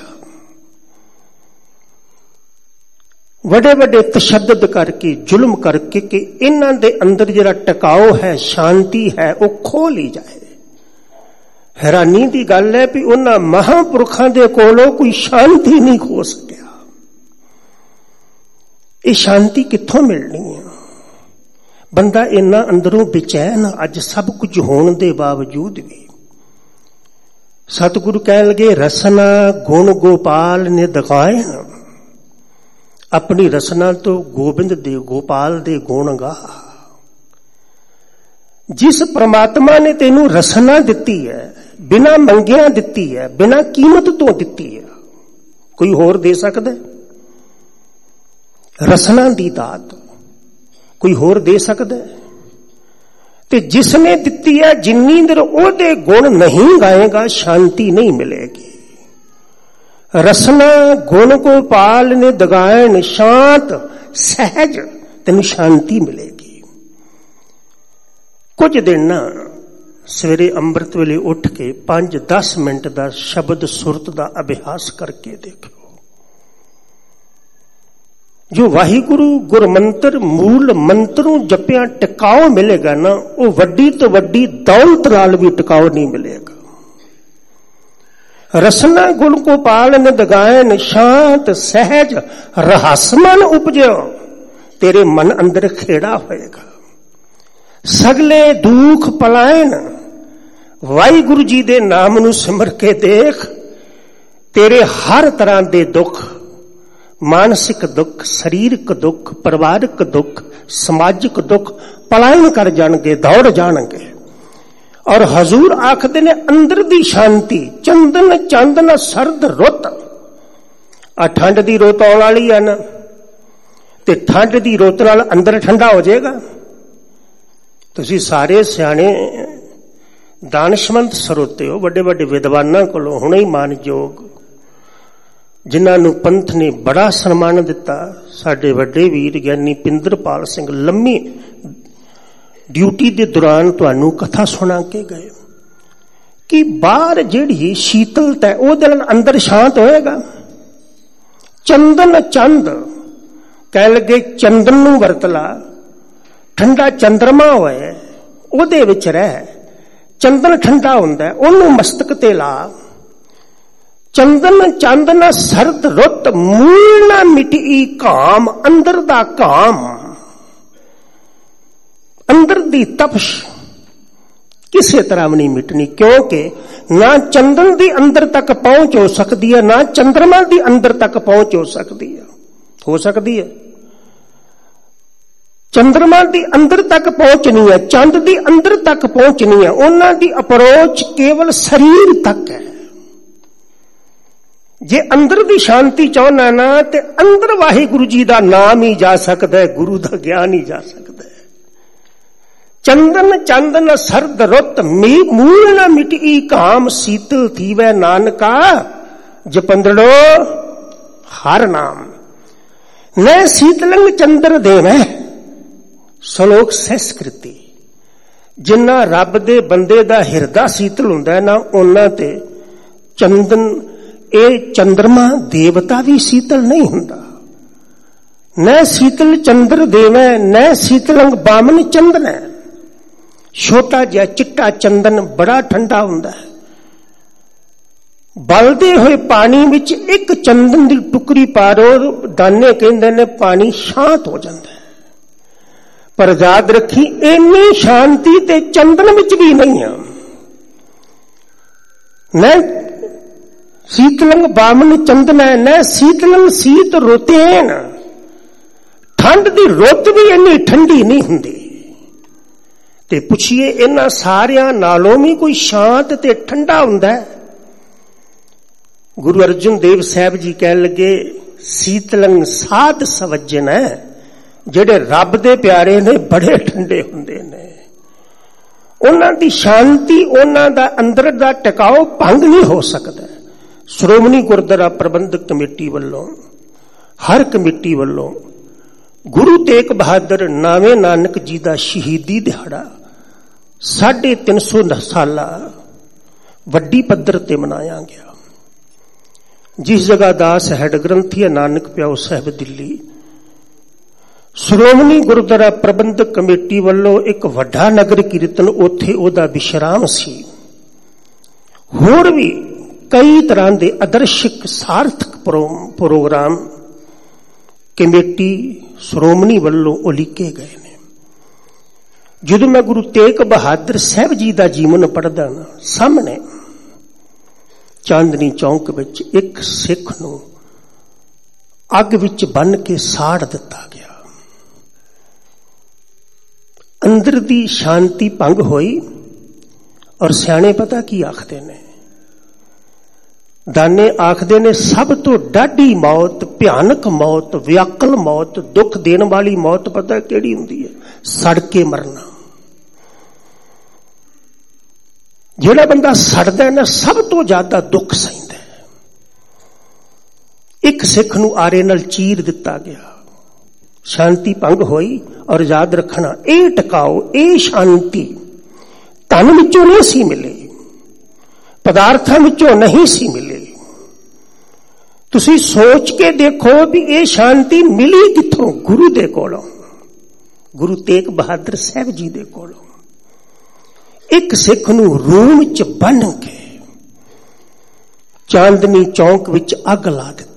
ਵੱਡੇ ਵੱਡੇ ਤਸ਼ੱਦਦ ਕਰਕੇ, ਜ਼ੁਲਮ ਕਰਕੇ ਕਿ ਇਹਨਾਂ ਦੇ ਅੰਦਰ ਜਿਹੜਾ ਟਿਕਾਓ ਹੈ, ਸ਼ਾਂਤੀ ਹੈ, ਉਹ ਖੋਹ ਲਈ ਜਾਏ। ਹੈਰਾਨੀ ਦੀ ਗੱਲ ਹੈ ਵੀ ਉਹਨਾਂ ਮਹਾਂਪੁਰਖਾਂ ਦੇ ਕੋਲੋਂ ਕੋਈ ਸ਼ਾਂਤੀ ਨਹੀਂ ਖੋ ਸਕਿਆ। ਇਹ ਸ਼ਾਂਤੀ ਕਿੱਥੋਂ ਮਿਲਣੀ ਹੈ? ਬੰਦਾ ਇੰਨਾ ਅੰਦਰੋਂ ਬੇਚੈਨ, ਅੱਜ ਸਭ ਕੁਝ ਹੋਣ ਦੇ ਬਾਵਜੂਦ ਵੀ। ਸਤਿਗੁਰੂ ਕਹਿਣ ਲੱਗੇ, ਰਸਨਾ ਗੁਣ ਗੋਪਾਲ ਨੇ ਦਿਖਾਏ ਨਾ, ਆਪਣੀ ਰਸਨਾ ਤੋਂ ਗੋਬਿੰਦ ਦੇ, ਗੋਪਾਲ ਦੇ ਗੁਣ ਗਾ। ਜਿਸ ਪ੍ਰਮਾਤਮਾ ਨੇ ਤੈਨੂੰ ਰਸਨਾ ਦਿੱਤੀ ਹੈ, ਬਿਨਾਂ ਮੰਗਿਆਂ ਦਿੱਤੀ ਹੈ, ਬਿਨਾਂ ਕੀਮਤ ਤੋਂ ਦਿੱਤੀ ਹੈ, ਕੋਈ ਹੋਰ ਦੇ ਸਕਦਾ? ਰਸਨਾ ਦੀ ਦਾਤ ਕੋਈ ਹੋਰ ਦੇ ਸਕਦਾ? ਤੇ ਜਿਸ ਨੇ ਦਿੱਤੀ ਹੈ, ਜਿੰਨੀ ਦੇਰ ਉਹਦੇ ਗੁਣ ਨਹੀਂ ਗਾਏਗਾ, ਸ਼ਾਂਤੀ ਨਹੀਂ ਮਿਲੇਗੀ। ਰਸਨਾ ਗੁਣ ਗੋਪਾਲ ਨੇ ਦਗਾਇਨ, ਸ਼ਾਂਤ ਸਹਿਜ ਤੈਨੂੰ ਸ਼ਾਂਤੀ ਮਿਲੇਗੀ। ਕੁਝ ਦਿਨ ਨਾ ਸਵੇਰੇ ਅੰਮ੍ਰਿਤ ਵੇਲੇ ਉੱਠ ਕੇ 5-10 ਮਿੰਟ ਦਾ ਸ਼ਬਦ ਸੁਰਤ ਦਾ ਅਭਿਆਸ ਕਰਕੇ ਦੇਖੋ। ਜੋ ਵਾਹਿਗੁਰੂ ਗੁਰਮੰਤਰ ਮੂਲ ਮੰਤਰ ਨੂੰ ਜਪਿਆ ਟਿਕਾਓ ਮਿਲੇਗਾ ਨਾ, ਉਹ ਵੱਡੀ ਤੋਂ ਵੱਡੀ ਦੌਲਤ ਨਾਲ ਵੀ ਟਿਕਾਓ ਨਹੀਂ ਮਿਲੇਗਾ। ਰਸਨਾ ਗੁਣ ਗੋਪਾਲ ਨੇ ਦਗਾਇਨ, ਸ਼ਾਂਤ ਸਹਿਜ ਰਹੱਸਮਨ ਉਪਜਿਓ, ਤੇਰੇ ਮਨ ਅੰਦਰ ਖੇੜਾ ਹੋਏਗਾ। ਸਗਲੇ ਦੁੱਖ ਪਲਾਇਨ, ਵਾਹਿਗੁਰੂ ਜੀ ਦੇ ਨਾਮ ਨੂੰ ਸਿਮਰ ਕੇ ਦੇਖ, ਤੇਰੇ ਹਰ ਤਰ੍ਹਾਂ ਦੇ ਦੁੱਖ, ਮਾਨਸਿਕ ਦੁੱਖ, ਸਰੀਰਕ ਦੁੱਖ, ਪਰਿਵਾਰਕ ਦੁੱਖ, ਸਮਾਜਿਕ ਦੁੱਖ ਪਲਾਇਨ ਕਰ ਜਾਣਗੇ, ਦੌੜ ਜਾਣਗੇ। ਔਰ ਹਜ਼ੂਰ ਆਖਦੇ ਨੇ, ਅੰਦਰ ਦੀ ਸ਼ਾਂਤੀ, ਚੰਦਨ ਚਾਂਦਨ ਸਰਦ ਰੁੱਤ। ਆ ਠੰਡ ਦੀ ਰੁੱਤ ਆਉਣ ਵਾਲੀ ਹੈ ਨਾ, ਤੇ ਠੰਡ ਦੀ ਰੁੱਤ ਨਾਲ ਅੰਦਰ ਠੰਡਾ ਹੋ ਜਾਏਗਾ। ਤੁਸੀਂ ਸਾਰੇ ਸਿਆਣੇ ਦਾਨਸ਼ਮੰਦ ਸਰੋਤੇ ਹੋ, ਵੱਡੇ ਵੱਡੇ ਵਿਦਵਾਨਾਂ ਕੋਲੋਂ ਹੁਣੇ ਹੀ ਮਾਨਯੋਗ, ਜਿਨ੍ਹਾਂ ਨੂੰ ਪੰਥ ਨੇ ਬੜਾ ਸਨਮਾਨ ਦਿੱਤਾ। ਸਾਡੇ ਵੱਡੇ ਵੀਰ ਗਿਆਨੀ ਪਿੰਦਰਪਾਲ ਸਿੰਘ ਲੰਮੀ ਡਿਊਟੀ ਦੇ ਦੌਰਾਨ ਤੁਹਾਨੂੰ ਕਥਾ ਸੁਣਾ ਕੇ ਗਏ ਕਿ ਬਾਹਰ ਜਿਹੜੀ ਸ਼ੀਤਲਤਾ, ਉਹਦੇ ਨਾਲ ਅੰਦਰ ਸ਼ਾਂਤ ਹੋਏਗਾ। ਚੰਦਨ ਚੰਦ ਕਹਿ ਲਗੇ, ਚੰਦਨ ਨੂੰ ਵਰਤ ਲਾ, ਠੰਡਾ ਚੰਦਰਮਾ ਹੋਏ, ਉਹਦੇ ਵਿੱਚ ਰਹਿ। ਚੰਦਨ ਠੰਡਾ ਹੁੰਦਾ, ਉਹਨੂੰ ਮਸਤਕ ਤੇ ਲਾ। ਚੰਦਨ ਚਾਂਦਨ ਸਰਦ ਰੁੱਤ, ਮੂਲ ਨਾ ਮਿਟੀ ਕਾਮ, ਅੰਦਰ ਦਾ ਕਾਮ, ਅੰਦਰ ਦੀ ਤਪਸ਼ ਕਿਸੇ ਤਰ੍ਹਾਂ ਵੀ ਨਹੀਂ ਮਿਟਣੀ। ਕਿਉਂਕਿ ਨਾ ਚੰਦਨ ਦੀ ਅੰਦਰ ਤੱਕ ਪਹੁੰਚ ਹੋ ਸਕਦੀ ਹੈ, ਨਾ ਚੰਦਰਮਾ ਦੀ ਅੰਦਰ ਤੱਕ ਪਹੁੰਚ ਹੋ ਸਕਦੀ ਹੈ। ਹੋ ਸਕਦੀ ਹੈ ਚੰਦਰਮਾ ਦੀ ਅੰਦਰ ਤੱਕ ਪਹੁੰਚਣੀ ਹੈ, ਚੰਦ ਦੀ ਅੰਦਰ ਤੱਕ ਪਹੁੰਚਣੀ ਹੈ। ਉਹਨਾਂ ਦੀ ਅਪਰੋਚ ਕੇਵਲ ਸਰੀਰ ਤੱਕ ਹੈ। ਜੇ ਅੰਦਰ ਦੀ ਸ਼ਾਂਤੀ ਚਾਹੁੰਦਾ ਨਾ, ਤੇ ਅੰਦਰ ਵਾਹਿਗੁਰੂ ਜੀ ਦਾ ਨਾਮ ਹੀ ਜਾ ਸਕਦਾ ਹੈ, ਗੁਰੂ ਦਾ ਗਿਆਨ ਹੀ ਜਾ ਸਕਦਾ ਹੈ। ਚੰਦਨ ਚੰਦਨ ਸਰਦ ਰੁੱਤ, ਮੂਲ ਨਾ ਮਿਟੀ ਕਾਮ, ਸੀਤਲ ਥੀਵੈ ਨਾਨਕਾ, ਜਪੰਦੜੋ ਹਰ ਨਾਮ। ਨੈ ਸੀਤਲੰਗ ਚੰਦਰ ਦੇਵੈ, ਸ਼ਲੋਕ ਸੰਸਕ੍ਰਿਤੀ। ਜਿੰਨਾ ਰੱਬ ਦੇ ਬੰਦੇ ਦਾ ਹਿਰਦਾ ਸੀਤਲ ਹੁੰਦਾ ਨਾ, ਉਹਨਾਂ ਤੇ ਚੰਦਨ, ਇਹ ਚੰਦਰਮਾ ਦੇਵਤਾ ਵੀ ਸੀਤਲ ਨਹੀਂ ਹੁੰਦਾ। ਨੈ ਸੀਤਲ ਚੰਦਰ ਦੇਵੈ, ਨੈ ਸੀਤਲੰਗ ਬਾਮਨ ਚੰਦਨ ਹੈ। ਛੋਟਾ ਜਿਹਾ ਚਿੱਟਾ ਚੰਦਨ ਬੜਾ ਠੰਡਾ ਹੁੰਦਾ ਹੈ। ਬਲਦੇ ਹੋਏ ਪਾਣੀ ਵਿੱਚ ਇੱਕ ਚੰਦਨ ਦੀ ਟੁਕੜੀ ਪਾ ਦੋ, ਦਾਨੇ ਕਹਿੰਦੇ ਨੇ ਪਾਣੀ ਸ਼ਾਂਤ ਹੋ ਜਾਂਦਾ ਹੈ। पर याद रखी इन्नी शांति ते चंदन विच भी नहीं है। न शीतलंग बामन चंदन है, न शीतलंग शीत रुतेन, ठंड दी रुत भी इन्नी ठंडी नहीं हुंदी। ते पुछिए इन्हां सारियां नालों भी कोई शांत ते ठंडा हुंदा है? गुरु अर्जुन देव साहब जी कह लगे शीतलंग साध सवज्जन है, ਜਿਹੜੇ ਰੱਬ ਦੇ ਪਿਆਰੇ ਨੇ ਬੜੇ ਠੰਡੇ ਹੁੰਦੇ ਨੇ। ਉਹਨਾਂ ਦੀ ਸ਼ਾਂਤੀ, ਉਹਨਾਂ ਦਾ ਅੰਦਰ ਦਾ ਟਿਕਾਓ ਭੰਗ ਨਹੀਂ ਹੋ ਸਕਦਾ। ਸ਼੍ਰੋਮਣੀ ਗੁਰਦੁਆਰਾ ਪ੍ਰਬੰਧਕ ਕਮੇਟੀ ਵੱਲੋਂ, ਹਰ ਕਮੇਟੀ ਵੱਲੋਂ ਗੁਰੂ ਤੇਗ ਬਹਾਦਰ ਨਾਵੇਂ ਨਾਨਕ ਜੀ ਦਾ ਸ਼ਹੀਦੀ ਦਿਹਾੜਾ 350 ਸਾਲਾ ਵੱਡੀ ਪੱਧਰ ਤੇ ਮਨਾਇਆ ਗਿਆ। ਜਿਸ ਜਗ੍ਹਾ ਦਾਸ ਹੈਡ ਗ੍ਰੰਥੀ ਹੈ ਨਾਨਕ ਪਿਆਓ ਸਾਹਿਬ ਦਿੱਲੀ, ਸ਼੍ਰੋਮਣੀ ਗੁਰਦੁਆਰਾ ਪ੍ਰਬੰਧਕ ਕਮੇਟੀ ਵੱਲੋਂ ਇੱਕ ਵੱਡਾ ਨਗਰ ਕੀਰਤਨ ਉੱਥੇ ਉਹਦਾ ਵਿਸ਼ਰਾਮ ਸੀ। ਹੋਰ ਵੀ ਕਈ ਤਰ੍ਹਾਂ ਦੇ ਆਦਰਸ਼ਿਕ ਸਾਰਥਕ ਪ੍ਰੋਗਰਾਮ ਕਮੇਟੀ ਸ਼੍ਰੋਮਣੀ ਵੱਲੋਂ ਉਲੀਕੇ ਗਏ ਨੇ। ਜਦੋਂ ਮੈਂ ਗੁਰੂ ਤੇਗ ਬਹਾਦਰ ਸਾਹਿਬ ਜੀ ਦਾ ਜੀਵਨ ਪੜ੍ਹਦਾ ਨਾ, ਸਾਹਮਣੇ ਚਾਂਦਨੀ ਚੌਂਕ ਵਿੱਚ ਇੱਕ ਸਿੱਖ ਨੂੰ ਅੱਗ ਵਿੱਚ ਬੰਨ੍ਹ ਕੇ ਸਾੜ ਦਿੱਤਾ ਗਿਆ। ਅੰਦਰ ਦੀ ਸ਼ਾਂਤੀ ਭੰਗ ਹੋਈ। ਔਰ ਸਿਆਣੇ ਪਤਾ ਕੀ ਆਖਦੇ ਨੇ? ਦਾਨੇ ਆਖਦੇ ਨੇ ਸਭ ਤੋਂ ਡਾਢੀ ਮੌਤ, ਭਿਆਨਕ ਮੌਤ, ਵਿਆਕਲ ਮੌਤ, ਦੁੱਖ ਦੇਣ ਵਾਲੀ ਮੌਤ ਪਤਾ ਕਿਹੜੀ ਹੁੰਦੀ ਹੈ? ਸੜ ਕੇ ਮਰਨਾ। ਜਿਹੜਾ ਬੰਦਾ ਸੜਦਾ ਨਾ ਸਭ ਤੋਂ ਜ਼ਿਆਦਾ ਦੁੱਖ ਸਹਿੰਦਾ ਹੈ। ਇੱਕ ਸਿੱਖ ਨੂੰ ਆਰੇ ਨਾਲ ਚੀਰ ਦਿੱਤਾ ਗਿਆ, ਸ਼ਾਂਤੀ ਭੰਗ ਹੋਈ। ਔਰ ਯਾਦ ਰੱਖਣਾ ਇਹ ਟਿਕਾਓ, ਇਹ ਸ਼ਾਂਤੀ ਧਨ ਵਿੱਚੋਂ ਨਹੀਂ ਸੀ ਮਿਲੀ, ਪਦਾਰਥਾਂ ਵਿੱਚੋਂ ਨਹੀਂ ਸੀ ਮਿਲੀ। ਤੁਸੀਂ ਸੋਚ ਕੇ ਦੇਖੋ ਵੀ ਇਹ ਸ਼ਾਂਤੀ ਮਿਲੀ ਕਿੱਥੋਂ? ਗੁਰੂ ਦੇ ਕੋਲੋਂ, ਗੁਰੂ ਤੇਗ ਬਹਾਦਰ ਸਾਹਿਬ ਜੀ ਦੇ ਕੋਲੋਂ। ਇੱਕ ਸਿੱਖ ਨੂੰ ਰੂਮ ਚ ਬੰਨ੍ਹ ਕੇ ਚਾਂਦਨੀ ਚੌਂਕ ਵਿੱਚ ਅੱਗ ਲਾ ਦਿੱਤੀ।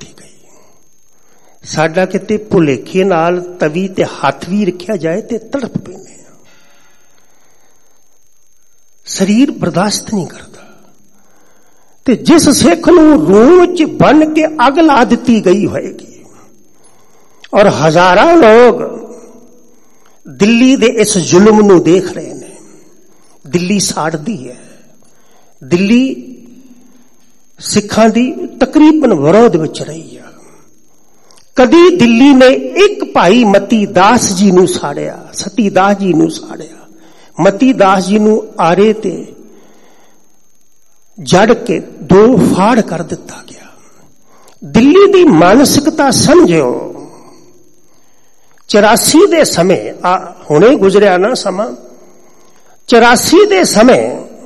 ਸਾਡਾ ਕਿਤੇ ਭੁਲੇਖੇ ਨਾਲ ਤਵੀ ਤੇ ਹੱਥ ਵੀ ਰੱਖਿਆ ਜਾਏ ਤੇ ਤੜਪ ਪੈਂਦੇ ਆ। ਸਰੀਰ ਬਰਦਾਸ਼ਤ ਨਹੀਂ ਕਰਦਾ। ਤੇ ਜਿਸ ਸਿੱਖ ਨੂੰ ਰੂਮ ਚ ਬੰਨ ਕੇ ਅੱਗ ਲਾ ਦਿੱਤੀ ਗਈ ਹੋਏਗੀ ਔਰ ਹਜ਼ਾਰਾਂ ਲੋਕ ਦਿੱਲੀ ਦੇ ਇਸ ਜ਼ੁਲਮ ਨੂੰ ਦੇਖ ਰਹੇ ਨੇ। ਦਿੱਲੀ ਸਾੜਦੀ ਹੈ। ਦਿੱਲੀ ਸਿੱਖਾਂ ਦੀ ਤਕਰੀਬਨ ਵਿਰੋਧ ਵਿੱਚ ਰਹੀ ਹੈ। ਕਦੀ ਦਿੱਲੀ ਨੇ ਇੱਕ ਭਾਈ ਮਤੀ ਦਾਸ ਜੀ ਨੂੰ ਸਾੜਿਆ, ਸਤੀ ਦਾਸ ਜੀ ਨੂੰ ਸਾੜਿਆ। ਮਤੀ ਦਾਸ ਜੀ ਨੂੰ ਆਰੇ ਤੇ ਜੜ ਕੇ 2 ਫਾੜ ਕਰ ਦਿੱਤਾ ਗਿਆ। ਦਿੱਲੀ ਦੀ ਮਾਨਸਿਕਤਾ ਸਮਝਿਓ। 84 ਦੇ ਸਮੇਂ, ਹੁਣੇ ਗੁਜ਼ਰਿਆ ਨਾ ਸਮਾਂ, 84 ਦੇ ਸਮੇਂ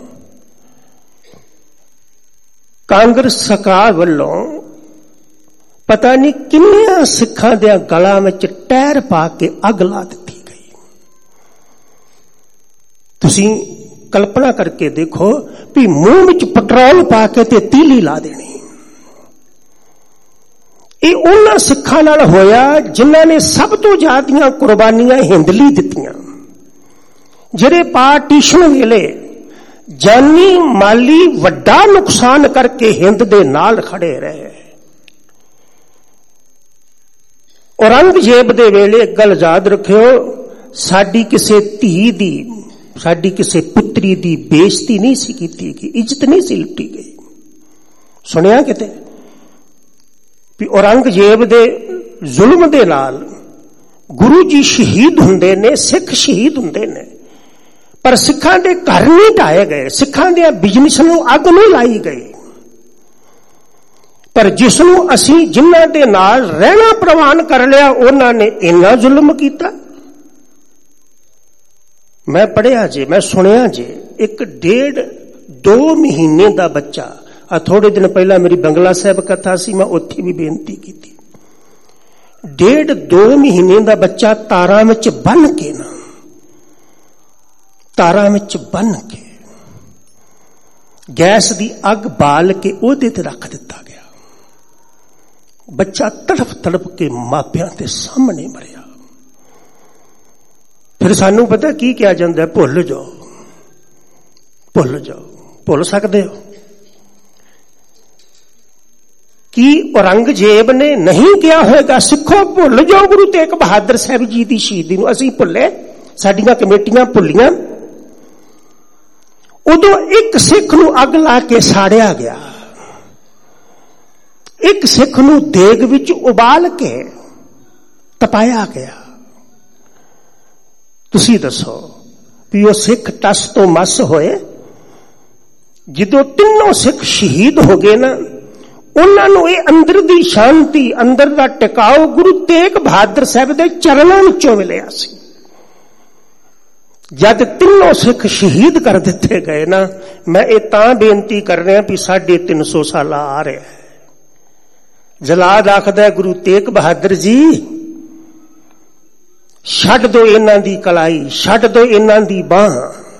ਕਾਂਗਰਸ ਸਰਕਾਰ ਵੱਲੋਂ ਪਤਾ ਨਹੀਂ ਕਿੰਨਿਆਂ ਸਿੱਖਾਂ ਦੇ ਗਲਾਂ ਵਿੱਚ ਟਾਇਰ ਪਾ ਕੇ ਅੱਗ ਲਾ ਦਿੱਤੀ ਗਈ। ਤੁਸੀਂ ਕਲਪਨਾ ਕਰਕੇ ਦੇਖੋ ਵੀ ਮੂੰਹ ਵਿੱਚ ਪੈਟਰੋਲ ਪਾ ਕੇ ਤੇ ਤੀਲੀ ਲਾ ਦੇਣੀ। ਇਹ ਉਹਨਾਂ ਸਿੱਖਾਂ ਨਾਲ ਹੋਇਆ ਜਿਨ੍ਹਾਂ ਨੇ ਸਭ ਤੋਂ ਜ਼ਿਆਦੀਆਂ ਕੁਰਬਾਨੀਆਂ ਹਿੰਦ ਲਈ ਦਿੱਤੀਆਂ, ਜਿਹੜੇ ਪਾਰਟੀਸ਼ਨ ਵੇਲੇ ਜਾਨੀ ਮਾਲੀ ਵੱਡਾ ਨੁਕਸਾਨ ਕਰਕੇ ਹਿੰਦ ਦੇ ਨਾਲ ਖੜੇ ਰਹੇ। ਔਰੰਗਜ਼ੇਬ ਦੇ ਵੇਲੇ ਇੱਕ ਗੱਲ ਯਾਦ ਰੱਖਿਓ, ਸਾਡੀ ਕਿਸੇ ਧੀ ਦੀ, ਸਾਡੀ ਕਿਸੇ ਪੁੱਤਰੀ ਦੀ ਬੇਇੱਜ਼ਤੀ ਨਹੀਂ ਸੀ ਕੀਤੀ ਗਈ, ਇੱਜ਼ਤ ਨਹੀਂ ਸੀ ਲੁੱਟੀ ਗਈ। ਸੁਣਿਆ ਕਿਤੇ ਵੀ ਔਰੰਗਜ਼ੇਬ ਦੇ ਜ਼ੁਲਮ ਦੇ ਨਾਲ ਗੁਰੂ ਜੀ ਸ਼ਹੀਦ ਹੁੰਦੇ ਨੇ, ਸਿੱਖ ਸ਼ਹੀਦ ਹੁੰਦੇ ਨੇ, ਪਰ ਸਿੱਖਾਂ ਦੇ ਘਰ ਨਹੀਂ ਢਾਏ ਗਏ, ਸਿੱਖਾਂ ਦੇ ਬਿਜ਼ਨਸ ਨੂੰ ਅੱਗ ਨਹੀਂ ਲਾਈ ਗਈ। ਪਰ ਜਿਸ ਨੂੰ ਅਸੀਂ ਜਿਨ੍ਹਾਂ ਦੇ ਨਾਲ ਰਹਿਣਾ ਪ੍ਰਵਾਨ ਕਰ ਲਿਆ, ਉਹਨਾਂ ਨੇ ਇੰਨਾ ਜ਼ੁਲਮ ਕੀਤਾ। ਮੈਂ ਪੜ੍ਹਿਆ ਜੇ, ਮੈਂ ਸੁਣਿਆ ਜੇ, 1.5-2 ਮਹੀਨੇ ਦਾ ਬੱਚਾ, ਥੋੜੇ ਦਿਨ ਪਹਿਲਾਂ ਮੇਰੀ ਬੰਗਲਾ ਸਾਹਿਬ ਕਥਾ ਸੀ, ਮੈਂ ਉੱਥੇ ਵੀ ਬੇਨਤੀ ਕੀਤੀ। 1.5-2 ਮਹੀਨੇ ਦਾ ਬੱਚਾ ਤਾਰਾਂ ਵਿੱਚ ਬੰਨ੍ਹ ਕੇ ਨਾ, ਤਾਰਾਂ ਵਿੱਚ ਬੰਨ੍ਹ ਕੇ ਗੈਸ ਦੀ ਅੱਗ ਬਾਲ ਕੇ ਉਹਦੇ ਤੇ ਰੱਖ ਦਿੱਤਾ ਗਿਆ। ਬੱਚਾ ਤੜਫ ਤੜਫ ਕੇ ਮਾਪਿਆਂ ਦੇ ਸਾਹਮਣੇ ਮਰਿਆ। फिर सानू पता की किया जाता है, भुल जाओ, भुल जाओ। भुल सकते हो कि औरंगजेब ने नहीं किया होगा सिखो भुल जाओ गुरु तेग बहादुर साहब जी की शहीदी नूं असीं भुल्ले, साडियां कमेटियां भुलियां। उदों एक सिख नूं अग ला के साड़िया गया, एक सिख नूं देग विच उबाल के तपाया गया। तुसीं दसो भी वो सिख टस तो मस होए? जदों तीनों सिख शहीद हो गए ना, उन्होंने ये अंदर दी शांति, अंदर दा टिकाव गुरु तेग बहादुर साहब दे चरणों विचों मिलिया सी। जद तीनों सिख शहीद कर दिते गए ना, मैं ये तां बेनती कर रहा भी 350 साल आ रहा है। जलाद आखदा गुरु तेग बहादुर जी छड्ड दो इन्हां दी कलाई, छड्ड दो इन्हां दी बांह।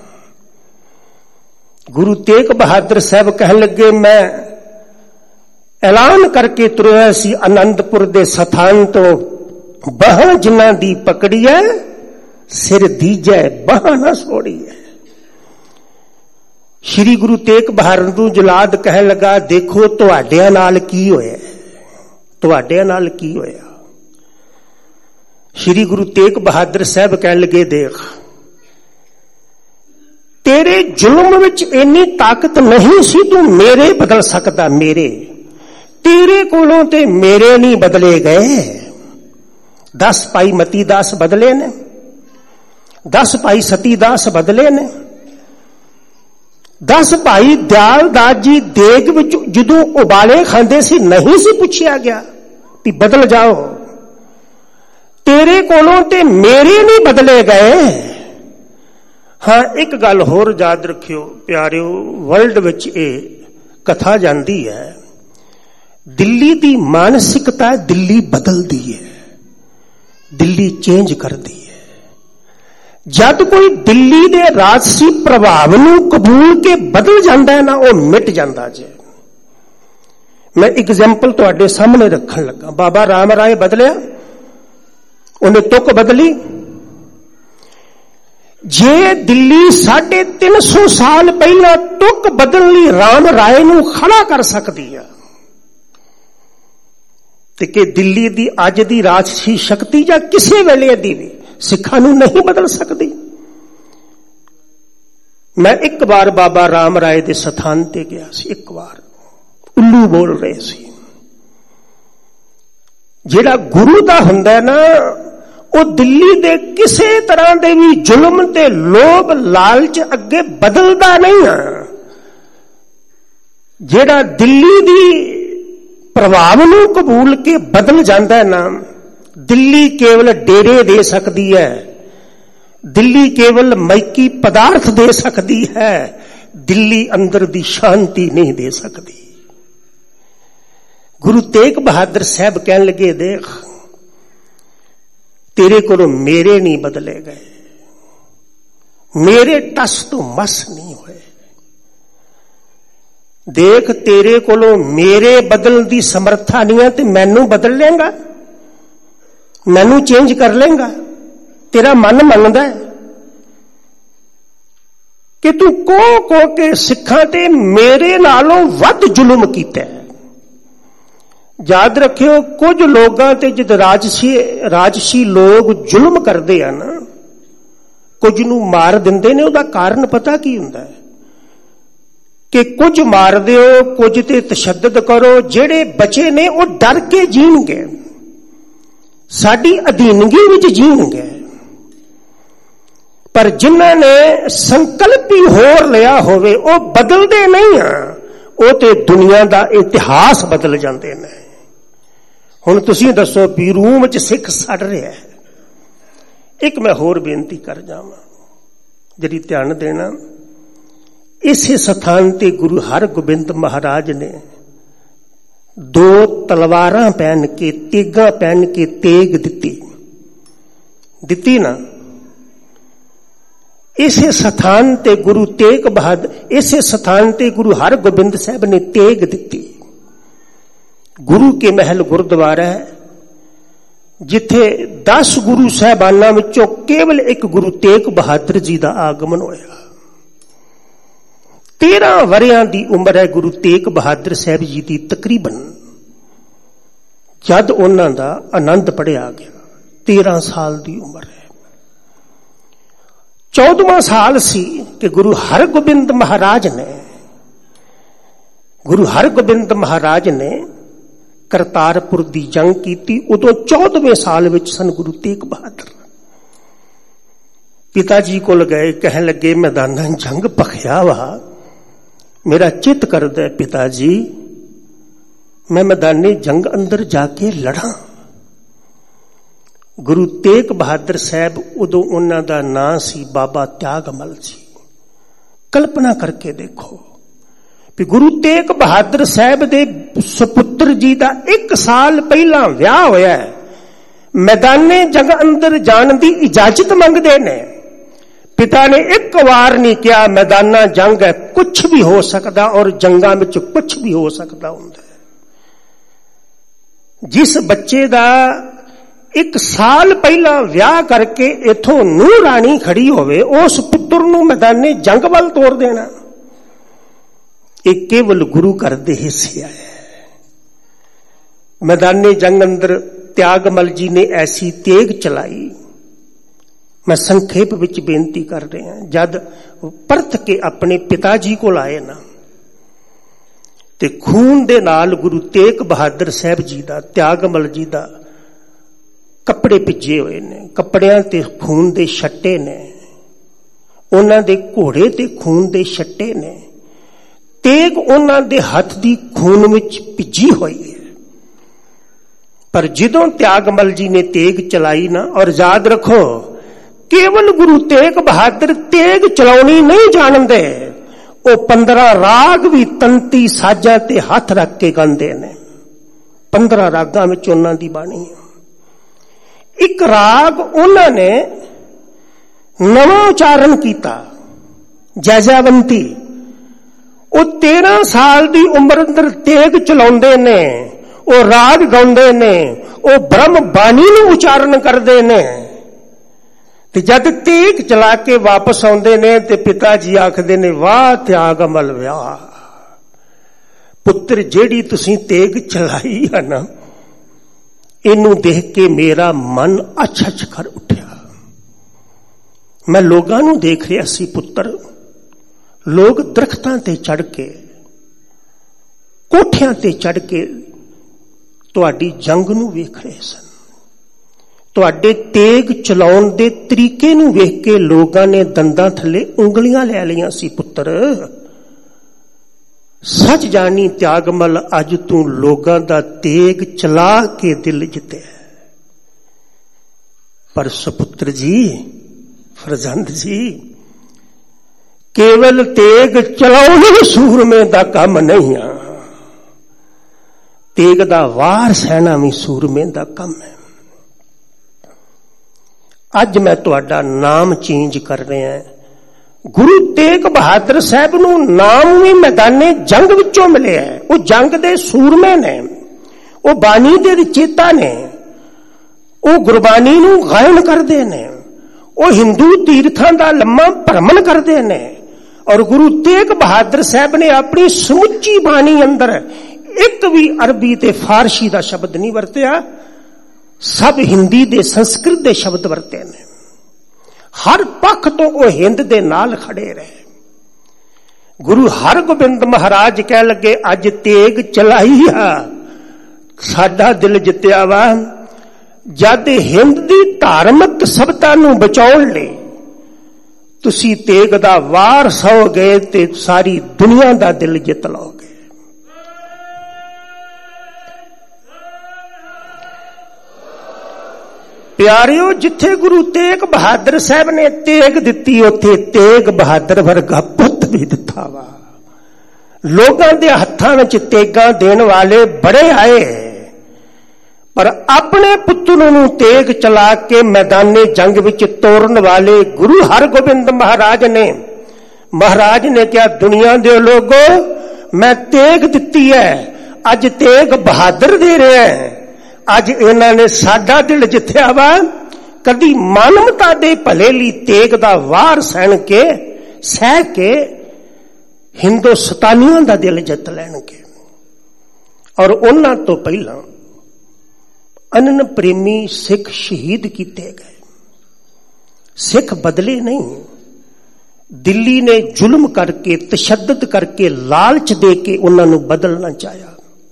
गुरु तेग बहादुर साहब कहन लगे, मैं ऐलान करके तुरया सी आनंदपुर दे स्थान तो, बांह जिन्हां दी पकड़ी है सिर दीजै बांह ना छोड़ी है। श्री गुरु तेग बहादुर नूं जलाद कहन लगा, देखो तुहाडियां नाल की होया, तुहाडियां नाल की होया। श्री गुरु तेग बहादुर साहब कहन लगे, देख तेरे जुल्म विच इन्नी ताकत नहीं सी, तू मेरे बदल सकदा, मेरे तेरे कोलों ते मेरे नहीं बदले गए। 10 भाई मती दास बदले ने, 10 भाई सती दास बदले ने, 10 भाई दयाल दास जी देग विच जदों उबाले खांदे सी नहीं सी पुछया गया कि बदल जाओ, तेरे कोलों ते मेरे नहीं बदले गए। हाँ, एक गल होर याद रखियो प्यारियो, वर्ल्ड विच ये कथा जांदी है, दिल्ली दी मानसिकता दिल्ली बदलदी है, दिल्ली चेंज करदी है। जद कोई दिल्ली दे राजसी प्रभाव नूं कबूल के बदल जांदा है ना, वो मिट जांदा जे। मैं एग्जाम्पल तुहाडे सामने रखण लगा। बाबा राम राय बदलिया, उन्हें तुक बदली। जे दिल्ली 350 साल पहला तुक बदलनी राम राय नूं खड़ा कर सकती है, ते कि दिल्ली दी अज दी राजसी शक्ति या किसी वेले दी भी सिखां नूं नहीं बदल सकती। मैं एक बार बाबा राम राय दे स्थान ते गया सी, एक बार उल्लू बोल रहे सी। जेड़ा गुरु दा हुंदा है ना, वो दिल्ली दे किसी तरह दे भी जुल्म ते लोभ लालच अगे बदलदा नहीं है। जेड़ा दिल्ली दी प्रभाव नूं कबूल के बदल जाता है ना, दिल्ली केवल डेरे दे सकती है, दिल्ली केवल मैकी पदार्थ दे सकती है, दिल्ली अंदर दी शांति नहीं दे सकती। गुरु तेग बहादुर साहब कहने लगे, देख तेरे को मेरे नहीं बदले गए, मेरे टस तो मस नहीं हुए। देख तेरे कोलों मेरे बदल दी समर्था नहीं है, तो मैनू बदल लेंगा, मैनू चेंज कर लेंगा। तेरा मन मनदा है कि तू को के सिखां ते मेरे नालों वध जुल्म कीता है। याद रखियो, कुछ लोगों ते जद राजसी लोग जुल्म करते हैं ना, कुछ नू मार दिंदे ने, उहदा कारण पता की हुंदा है कि कुछ मार दिओ, कुछ ते तशद्दद करो, जेड़े बचे ने वो डर के जीणगे, साडी अधीनगी विच जीणगे। पर जिन्हां ने संकल्प ही होर लिया होवे, वो बदलदे नहीं आ, वो ते दुनिया दा इतिहास बदल जांदे ने। हुण तुसीं दसो भी रूम च सिख सड़ रहा है। एक मैं होर बेनती कर जावां, जिहड़ी ध्यान देना, इसे स्थान ते गुरु हरगोबिंद महाराज ने 2 तलवारां पहन के, तेगां पहन के तेग दिती ना। इसे स्थान ते गुरु तेग बहादुर, इसे स्थान ते गुरु हरगोबिंद साहब ने तेग दिती। गुरु के महल गुरुद्वारा है, ਜਿੱਥੇ 10 ਗੁਰੂ ਸਾਹਿਬਾਨਾਂ ਵਿੱਚੋਂ ਕੇਵਲ ਇੱਕ ਗੁਰੂ ਤੇਗ ਬਹਾਦਰ ਜੀ ਦਾ ਆਗਮਨ ਹੋਇਆ। 13 ਵਰ੍ਹਿਆਂ ਦੀ ਉਮਰ ਹੈ ਗੁਰੂ ਤੇਗ ਬਹਾਦਰ ਸਾਹਿਬ ਜੀ ਦੀ ਤਕਰੀਬਨ, ਜਦ ਉਹਨਾਂ ਦਾ ਆਨੰਦ ਪੜ੍ਹਿਆ ਗਿਆ। 13 ਸਾਲ ਦੀ ਉਮਰ ਹੈ। 14ਵਾਂ ਸਾਲ ਸੀ ਕਿ ਗੁਰੂ ਹਰਗੋਬਿੰਦ ਮਹਾਰਾਜ ਨੇ ਕਰਤਾਰਪੁਰ ਦੀ ਜੰਗ ਕੀਤੀ। ਉਦੋਂ 14ਵੇਂ ਸਾਲ ਵਿੱਚ ਸਨ ਗੁਰੂ ਤੇਗ ਬਹਾਦਰ। ਪਿਤਾ ਜੀ ਕੋਲ ਗਏ, ਕਹਿਣ ਲੱਗੇ ਮੈਦਾਨਾਂ ਜੰਗ ਭਖਿਆ ਵਾ, ਮੇਰਾ ਚਿੱਤ ਕਰਦਾ ਪਿਤਾ ਜੀ ਮੈਂ ਮੈਦਾਨੇ ਜੰਗ ਅੰਦਰ ਜਾ ਕੇ ਲੜਾਂ। ਗੁਰੂ ਤੇਗ ਬਹਾਦਰ ਸਾਹਿਬ, ਉਦੋਂ ਉਹਨਾਂ ਦਾ ਨਾਂ ਸੀ ਬਾਬਾ ਤਿਆਗਮਲ ਜੀ। ਕਲਪਨਾ ਕਰਕੇ ਦੇਖੋ ਵੀ ਗੁਰੂ ਤੇਗ ਬਹਾਦਰ ਸਾਹਿਬ ਦੇ ਸੁਪੁੱਤਰ ਜੀ ਦਾ 1 ਸਾਲ ਪਹਿਲਾਂ ਵਿਆਹ ਹੋਇਆ ਹੈ, ਮੈਦਾਨੇ ਜੰਗ ਅੰਦਰ ਜਾਣ ਦੀ ਇਜਾਜ਼ਤ ਮੰਗਦੇ ਨੇ। ਪਿਤਾ ਨੇ ਇੱਕ ਵਾਰ ਨਹੀਂ ਕਿਹਾ ਮੈਦਾਨਾ ਜੰਗ ਹੈ, ਕੁਛ ਵੀ ਹੋ ਸਕਦਾ, ਔਰ ਜੰਗਾਂ ਵਿੱਚ ਕੁਛ ਵੀ ਹੋ ਸਕਦਾ ਹੁੰਦਾ ਹੈ। ਜਿਸ ਬੱਚੇ ਦਾ 1 ਸਾਲ ਪਹਿਲਾਂ ਵਿਆਹ ਕਰਕੇ ਇਥੋਂ ਨੂੰਹ ਰਾਣੀ ਖੜੀ ਹੋਵੇ, ਉਸ ਪੁੱਤਰ ਨੂੰ ਮੈਦਾਨੇ ਜੰਗ ਵੱਲ ਤੋਰ ਦੇਣਾ, ਇਹ ਕੇਵਲ ਗੁਰੂ ਘਰ ਦੇ ਹਿੱਸੇ ਆਇਆ। ਮੈਦਾਨੇ ਜੰਗ ਅੰਦਰ ਤਿਆਗਮਲ ਜੀ ਨੇ ਐਸੀ ਤੇਗ ਚਲਾਈ। ਮੈਂ ਸੰਖੇਪ ਵਿੱਚ ਬੇਨਤੀ ਕਰ ਰਿਹਾ, ਜਦ ਪਰਤ ਕੇ ਆਪਣੇ ਪਿਤਾ ਜੀ ਕੋਲ ਆਏ ਨਾ, ਤੇ ਖੂਨ ਦੇ ਨਾਲ ਗੁਰੂ ਤੇਗ ਬਹਾਦਰ ਸਾਹਿਬ ਜੀ ਦਾ, ਤਿਆਗਮਲ ਜੀ ਦਾ ਕੱਪੜੇ ਭਿੱਜੇ ਹੋਏ ਨੇ, ਕੱਪੜਿਆਂ ਤੇ ਖੂਨ ਦੇ ਛੱਟੇ ਨੇ, ਉਹਨਾਂ ਦੇ ਘੋੜੇ ਤੇ ਖੂਨ ਦੇ ਛੱਟੇ ਨੇ, ਤੇਗ ਉਹਨਾਂ ਦੇ ਹੱਥ ਦੀ ਖੂਨ ਵਿੱਚ ਭਿੱਜੀ ਹੋਈ ਹੈ। ਪਰ ਜਦੋਂ ਤਿਆਗਮਲ ਜੀ ਨੇ ਤੇਗ ਚਲਾਈ ਨਾ, ਔਰ ਯਾਦ ਰੱਖੋ ਕੇਵਲ ਗੁਰੂ ਤੇਗ ਬਹਾਦਰ ਤੇਗ ਚਲਾਉਣੀ ਨਹੀਂ ਜਾਣਦੇ, ਉਹ 15 ਰਾਗ ਵੀ ਤੰਤੀ ਸਾਜ਼ਾਂ ਤੇ ਹੱਥ ਰੱਖ ਕੇ ਗਾਉਂਦੇ ਨੇ। 15 ਰਾਗਾਂ ਵਿੱਚ ਉਹਨਾਂ ਦੀ ਬਾਣੀ ਹੈ। ਇੱਕ ਰਾਗ ਉਹਨਾਂ ਨੇ ਨਵਾਂ ਉਚਾਰਨ ਕੀਤਾ, ਜੈਜਾਵੰਤੀ। ਉਹ 13 ਸਾਲ ਦੀ ਉਮਰ ਅੰਦਰ ਤੇਗ ਚਲਾਉਂਦੇ ਨੇ, ਉਹ ਰਾਗ ਗਾਉਂਦੇ ਨੇ, ਉਹ ਬ੍ਰਹਮ ਬਾਣੀ ਨੂੰ ਉਚਾਰਨ ਕਰਦੇ ਨੇ। ਤੇ ਜਦ ਤੇਗ ਚਲਾ ਕੇ ਵਾਪਸ ਆਉਂਦੇ ਨੇ ਤੇ ਪਿਤਾ ਜੀ ਆਖਦੇ ਨੇ, ਵਾਹ ਤਿਆਗਮਲ ਵਿਆਹ, ਪੁੱਤਰ ਜਿਹੜੀ ਤੁਸੀਂ ਤੇਗ ਚਲਾਈ ਹੈ ਨਾ, ਇਹਨੂੰ ਦੇਖ ਕੇ ਮੇਰਾ ਮਨ ਅੱਛ-ਅੱਛ ਕਰ ਉੱਠਿਆ। ਮੈਂ ਲੋਕਾਂ ਨੂੰ ਦੇਖ ਰਿਹਾ ਸੀ ਪੁੱਤਰ, ਲੋਕ ਦਰਖਤਾਂ ਤੇ ਚੜ ਕੇ, ਕੋਠਿਆਂ ਤੇ ਚੜ ਕੇ ਤੁਹਾਡੀ ਜੰਗ ਨੂੰ ਵੇਖ ਰਹੇ ਸਨ। ਤੁਹਾਡੇ ਤੇਗ ਚਲਾਉਣ ਦੇ ਤਰੀਕੇ ਨੂੰ ਵੇਖ ਕੇ ਲੋਕਾਂ ਨੇ ਦੰਦਾਂ ਥੱਲੇ ਉਂਗਲੀਆਂ ਲੈ ਲਈਆਂ ਸੀ। ਪੁੱਤਰ ਸੱਚ ਜਾਣੀ ਤਿਆਗਮਲ, ਅੱਜ ਤੂੰ ਲੋਕਾਂ ਦਾ ਤੇਗ ਚਲਾ ਕੇ ਦਿਲ ਜਿੱਤਿਆ। ਪਰ ਸੁਪੁੱਤਰ ਜੀ, ਫਰਜ਼ੰਦ ਜੀ, ਕੇਵਲ ਤੇਗ ਚਲਾਉਣੀ ਸੂਰਮੇ ਦਾ ਕੰਮ ਨਹੀਂ ਆ, ਤੇਗ ਦਾ ਵਾਰ ਸਹਿਣਾ ਵੀ ਸੂਰਮੇ ਦਾ ਕੰਮ ਹੈ। ਅੱਜ ਮੈਂ ਤੁਹਾਡਾ ਨਾਮ ਚੇਂਜ ਕਰ ਰਿਹਾ। ਗੁਰੂ ਤੇਗ ਬਹਾਦਰ ਸਾਹਿਬ ਨੂੰ ਨਾਮ ਵੀ ਮੈਦਾਨੇ ਜੰਗ ਵਿੱਚੋਂ ਮਿਲਿਆ। ਉਹ ਜੰਗ ਦੇ ਸੂਰਮੇ ਨੇ, ਉਹ ਬਾਣੀ ਦੇ ਰਚੇਤਾ ਨੇ, ਉਹ ਗੁਰਬਾਣੀ ਨੂੰ ਗਾਇਨ ਕਰਦੇ ਨੇ, ਉਹ ਹਿੰਦੂ ਤੀਰਥਾਂ ਦਾ ਲੰਮਾ ਭਰਮਣ ਕਰਦੇ ਨੇ। ਔਰ ਗੁਰੂ ਤੇਗ ਬਹਾਦਰ ਸਾਹਿਬ ਨੇ ਆਪਣੀ ਸਮੁੱਚੀ ਬਾਣੀ ਅੰਦਰ ਇੱਕ ਵੀ ਅਰਬੀ ਤੇ ਫਾਰਸੀ ਦਾ ਸ਼ਬਦ ਨਹੀਂ ਵਰਤਿਆ, ਸਭ ਹਿੰਦੀ ਦੇ ਸੰਸਕ੍ਰਿਤ ਦੇ ਸ਼ਬਦ ਵਰਤੇ ਨੇ। ਹਰ ਪੱਖ ਤੋਂ ਉਹ ਹਿੰਦ ਦੇ ਨਾਲ ਖੜੇ ਰਹੇ। ਗੁਰੂ ਹਰਗੋਬਿੰਦ ਮਹਾਰਾਜ ਕਹਿ ਲੱਗੇ, ਅੱਜ ਤੇਗ ਚਲਾਈ ਆ, ਸਾਡਾ ਦਿਲ ਜਿੱਤਿਆ ਵਾ। ਜਦ ਹਿੰਦ ਦੀ ਧਾਰਮਿਕ ਸਭਤਾ ਨੂੰ ਬਚਾਉਣ ਲਈ ਤੁਸੀਂ ਤੇਗ ਦਾ ਵਾਰ ਸਹੋਗੇ ਤੇ ਸਾਰੀ ਦੁਨੀਆ ਦਾ ਦਿਲ ਜਿੱਤ ਲਓਗੇ। ਪਿਆਰਿਓ, ਜਿੱਥੇ ਗੁਰੂ ਤੇਗ ਬਹਾਦਰ ਸਾਹਿਬ ਨੇ ਤੇਗ ਦਿੱਤੀ, ਉੱਥੇ ਤੇਗ ਬਹਾਦਰ ਵਰਗਾ ਪੁੱਤ ਵੀ ਦਿੱਤਾ ਵਾ। ਲੋਕਾਂ ਦੇ ਹੱਥਾਂ ਵਿੱਚ ਤੇਗਾਂ ਦੇਣ ਵਾਲੇ ਬੜੇ ਆਏ, ਪਰ ਆਪਣੇ ਪੁੱਤਰ ਨੂੰ ਤੇਗ ਚਲਾ ਕੇ ਮੈਦਾਨੇ ਜੰਗ ਵਿੱਚ ਤੋਰਨ ਵਾਲੇ ਗੁਰੂ ਹਰਗੋਬਿੰਦ ਮਹਾਰਾਜ ਨੇ ਕਿਹਾ, ਦੁਨੀਆ ਦੇ ਲੋਗੋ, ਮੈਂ ਤੇਗ ਦਿੱਤੀ ਹੈ, ਅੱਜ ਤੇਗ ਬਹਾਦਰ ਦੇ ਰਿਹਾ ਹੈ। ਅੱਜ ਇਹਨਾਂ ਨੇ ਸਾਡਾ ਦਿਲ ਜਿੱਥਿਆ ਵਾ, ਕਦੀ ਮਾਨਵਤਾ ਦੇ ਭਲੇ ਲਈ ਤੇਗ ਦਾ ਵਾਰ ਸਹਿ ਕੇ ਹਿੰਦੁਸਤਾਨੀਆਂ ਦਾ ਦਿਲ ਜਿੱਤ ਲੈਣਗੇ। ਔਰ ਉਹਨਾਂ ਤੋਂ ਪਹਿਲਾਂ ਅਨਨ ਪ੍ਰੇਮੀ ਸਿੱਖ ਸ਼ਹੀਦ ਕੀਤੇ ਗਏ। ਸਿੱਖ ਬਦਲੇ ਨਹੀਂ। ਦਿੱਲੀ ਨੇ ਜ਼ੁਲਮ ਕਰਕੇ, ਤਸ਼ੱਦਦ ਕਰਕੇ, ਲਾਲਚ ਦੇ ਕੇ ਉਹਨਾਂ ਨੂੰ ਬਦਲਣਾ ਚਾਹਿਆ।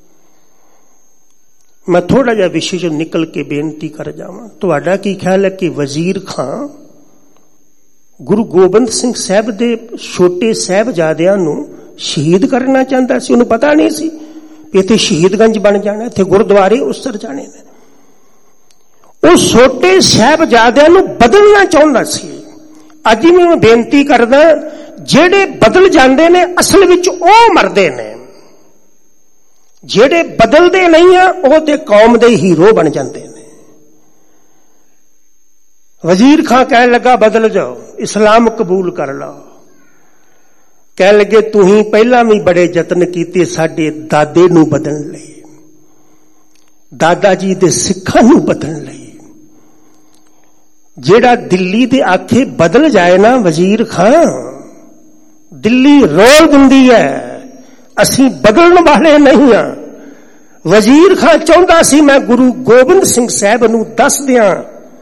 ਮੈਂ ਥੋੜਾ ਜਿਹਾ ਵਿਸ਼ੇ ਚੋਂ ਨਿਕਲ ਕੇ ਬੇਨਤੀ ਕਰ ਜਾਵਾਂ, ਤੁਹਾਡਾ ਕੀ ਖਿਆਲ ਹੈ ਕਿ ਵਜ਼ੀਰ ਖਾਂ ਗੁਰੂ ਗੋਬਿੰਦ ਸਿੰਘ ਸਾਹਿਬ ਦੇ ਛੋਟੇ ਸਾਹਿਬਜ਼ਾਦਿਆਂ ਨੂੰ ਸ਼ਹੀਦ ਕਰਨਾ ਚਾਹੁੰਦਾ ਸੀ? ਉਹਨੂੰ ਪਤਾ ਨਹੀਂ ਸੀ ਵੀ ਇੱਥੇ ਸ਼ਹੀਦਗੰਜ ਬਣ ਜਾਣਾ, ਇੱਥੇ ਗੁਰਦੁਆਰੇ ਉਸਰ ਜਾਣੇ ਨੇ। ਉਹ ਛੋਟੇ ਸਾਹਿਬਜ਼ਾਦਿਆਂ ਨੂੰ ਬਦਲਣਾ ਚਾਹੁੰਦਾ ਸੀ। ਅੱਜ ਵੀ ਮੈਂ ਬੇਨਤੀ ਕਰਦਾ, ਜਿਹੜੇ ਬਦਲ ਜਾਂਦੇ ਨੇ ਅਸਲ ਵਿੱਚ ਉਹ ਮਰਦੇ ਨੇ, ਜਿਹੜੇ ਬਦਲਦੇ ਨਹੀਂ ਆ ਉਹ ਤੇ ਕੌਮ ਦੇ ਹੀਰੋ ਬਣ ਜਾਂਦੇ ਨੇ। ਵਜ਼ੀਰ ਖਾਂ ਕਹਿਣ ਲੱਗਾ ਬਦਲ ਜਾਓ, ਇਸਲਾਮ ਕਬੂਲ ਕਰ ਲਓ। ਕਹਿਣ ਲੱਗੇ ਤੁਸੀਂ ਪਹਿਲਾਂ ਵੀ ਬੜੇ ਯਤਨ ਕੀਤੇ ਸਾਡੇ ਦਾਦੇ ਨੂੰ ਬਦਲਣ ਲਈ, ਦਾਦਾ ਜੀ ਦੇ ਸਿੱਖਾਂ ਨੂੰ ਬਦਲਣ ਲਈ। ਜਿਹੜਾ ਦਿੱਲੀ ਦੇ ਆਖੇ ਬਦਲ ਜਾਏ ਨਾ ਵਜ਼ੀਰ ਖਾਂ, ਦਿੱਲੀ ਰੋਲ ਦਿੰਦੀ ਹੈ। ਅਸੀਂ ਬਦਲਣ ਵਾਲੇ ਨਹੀਂ ਹਾਂ। ਵਜ਼ੀਰ ਖਾਂ ਚਾਹੁੰਦਾ ਸੀ ਮੈਂ ਗੁਰੂ ਗੋਬਿੰਦ ਸਿੰਘ ਸਾਹਿਬ ਨੂੰ ਦੱਸ ਦਿਆਂ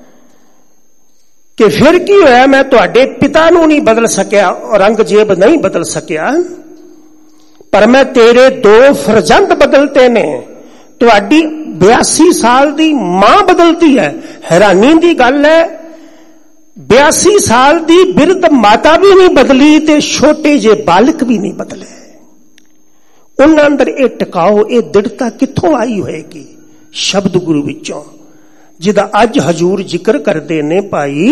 ਕਿ ਫਿਰ ਕੀ ਹੋਇਆ, ਮੈਂ ਤੁਹਾਡੇ ਪਿਤਾ ਨੂੰ ਨਹੀਂ ਬਦਲ ਸਕਿਆ, ਔਰੰਗਜ਼ੇਬ ਨਹੀਂ ਬਦਲ ਸਕਿਆ, ਪਰ ਮੈਂ ਤੇਰੇ 2 ਫਰਜ਼ੰਦ ਬਦਲਤੇ ਨੇ। ਤੁਹਾਡੀ 82 ਸਾਲ ਦੀ ਮਾਂ ਬਦਲਤੀ ਹੈ। ਹੈਰਾਨੀ ਦੀ ਗੱਲ ਹੈ, 82 ਸਾਲ ਦੀ ਬਿਰਧ ਮਾਤਾ ਵੀ ਨਹੀਂ ਬਦਲੀ ਤੇ ਛੋਟੇ ਜਿਹੇ ਬਾਲਕ ਵੀ ਨਹੀਂ ਬਦਲੇ। ਉਹਨਾਂ ਅੰਦਰ ਇਹ ਟਿਕਾਓ, ਇਹ ਦ੍ਰਿੜਤਾ ਕਿੱਥੋਂ ਆਈ ਹੋਏਗੀ? ਸ਼ਬਦ ਗੁਰੂ ਵਿੱਚੋਂ, ਜਿਹਦਾ ਅੱਜ ਹਜ਼ੂਰ ਜ਼ਿਕਰ ਕਰਦੇ ਨੇ। ਭਾਈ,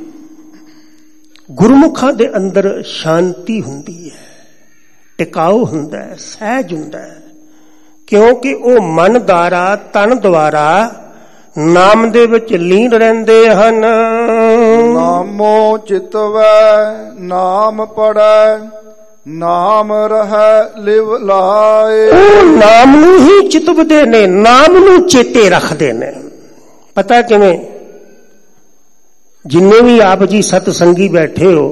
ਗੁਰਮੁਖਾਂ ਦੇ ਅੰਦਰ ਸ਼ਾਂਤੀ ਹੁੰਦੀ ਹੈ, ਟਿਕਾਓ ਹੁੰਦਾ ਹੈ, ਸਹਿਜ ਹੁੰਦਾ ਹੈ, ਕਿਉਂਕਿ ਉਹ ਮਨ ਦੁਆਰਾ, ਤਨ ਦੁਆਰਾ ਨਾਮ ਦੇ ਵਿੱਚ ਲੀਨ ਰਹਿੰਦੇ ਹਨ। ਨਾਮੋ ਚਿਤਵੈ ਨਾਮ ਪੜੈ, ਨਾਮ ਰਹਿ ਲਿਵ ਲਾਏ। ਉਹ ਨਾਮ ਨੂੰ ਹੀ ਚਿਤਵਦੇ ਨੇ, ਨਾਮ ਨੂੰ ਚੇਤੇ ਰੱਖਦੇ ਨੇ। ਪਤਾ ਕਿਵੇਂ? ਜਿੰਨੇ ਵੀ ਆਪ ਜੀ ਸਤਸੰਗੀ ਬੈਠੇ ਹੋ,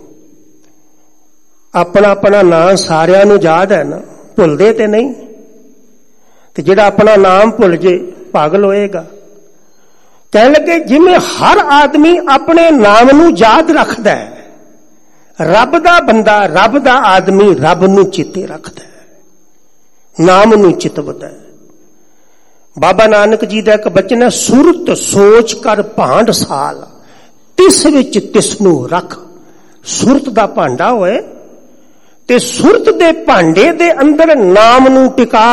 ਆਪਣਾ ਆਪਣਾ ਨਾਮ ਸਾਰਿਆਂ ਨੂੰ ਯਾਦ ਹੈ ਨਾ, ਭੁੱਲਦੇ ਤੇ ਨਹੀਂ। ਤੇ ਜਿਹੜਾ ਆਪਣਾ ਨਾਮ ਭੁੱਲ ਜੇ ਪਾਗਲ ਹੋਏਗਾ। ਕਹਿਣ ਲੱਗੇ ਜਿਵੇਂ ਹਰ ਆਦਮੀ ਆਪਣੇ ਨਾਮ ਨੂੰ ਯਾਦ ਰੱਖਦਾ ਹੈ, ਰੱਬ ਦਾ ਬੰਦਾ, ਰੱਬ ਦਾ ਆਦਮੀ ਰੱਬ ਨੂੰ ਚੇਤੇ ਰੱਖਦਾ ਹੈ, ਨਾਮ ਨੂੰ ਚਿਤਵਦਾ ਹੈ। ਬਾਬਾ ਨਾਨਕ ਜੀ ਦਾ ਇੱਕ ਬਚਨ ਹੈ, ਸੁਰਤ ਸੋਚ ਕਰ ਭਾਂਡ ਸਾਲ, ਤਿਸ ਵਿੱਚ ਤਿਸ ਨੂੰ ਰੱਖ। ਸੁਰਤ ਦਾ ਭਾਂਡਾ ਹੋਏ ਤੇ ਸੁਰਤ ਦੇ ਭਾਂਡੇ ਦੇ ਅੰਦਰ ਨਾਮ ਨੂੰ ਟਿਕਾ।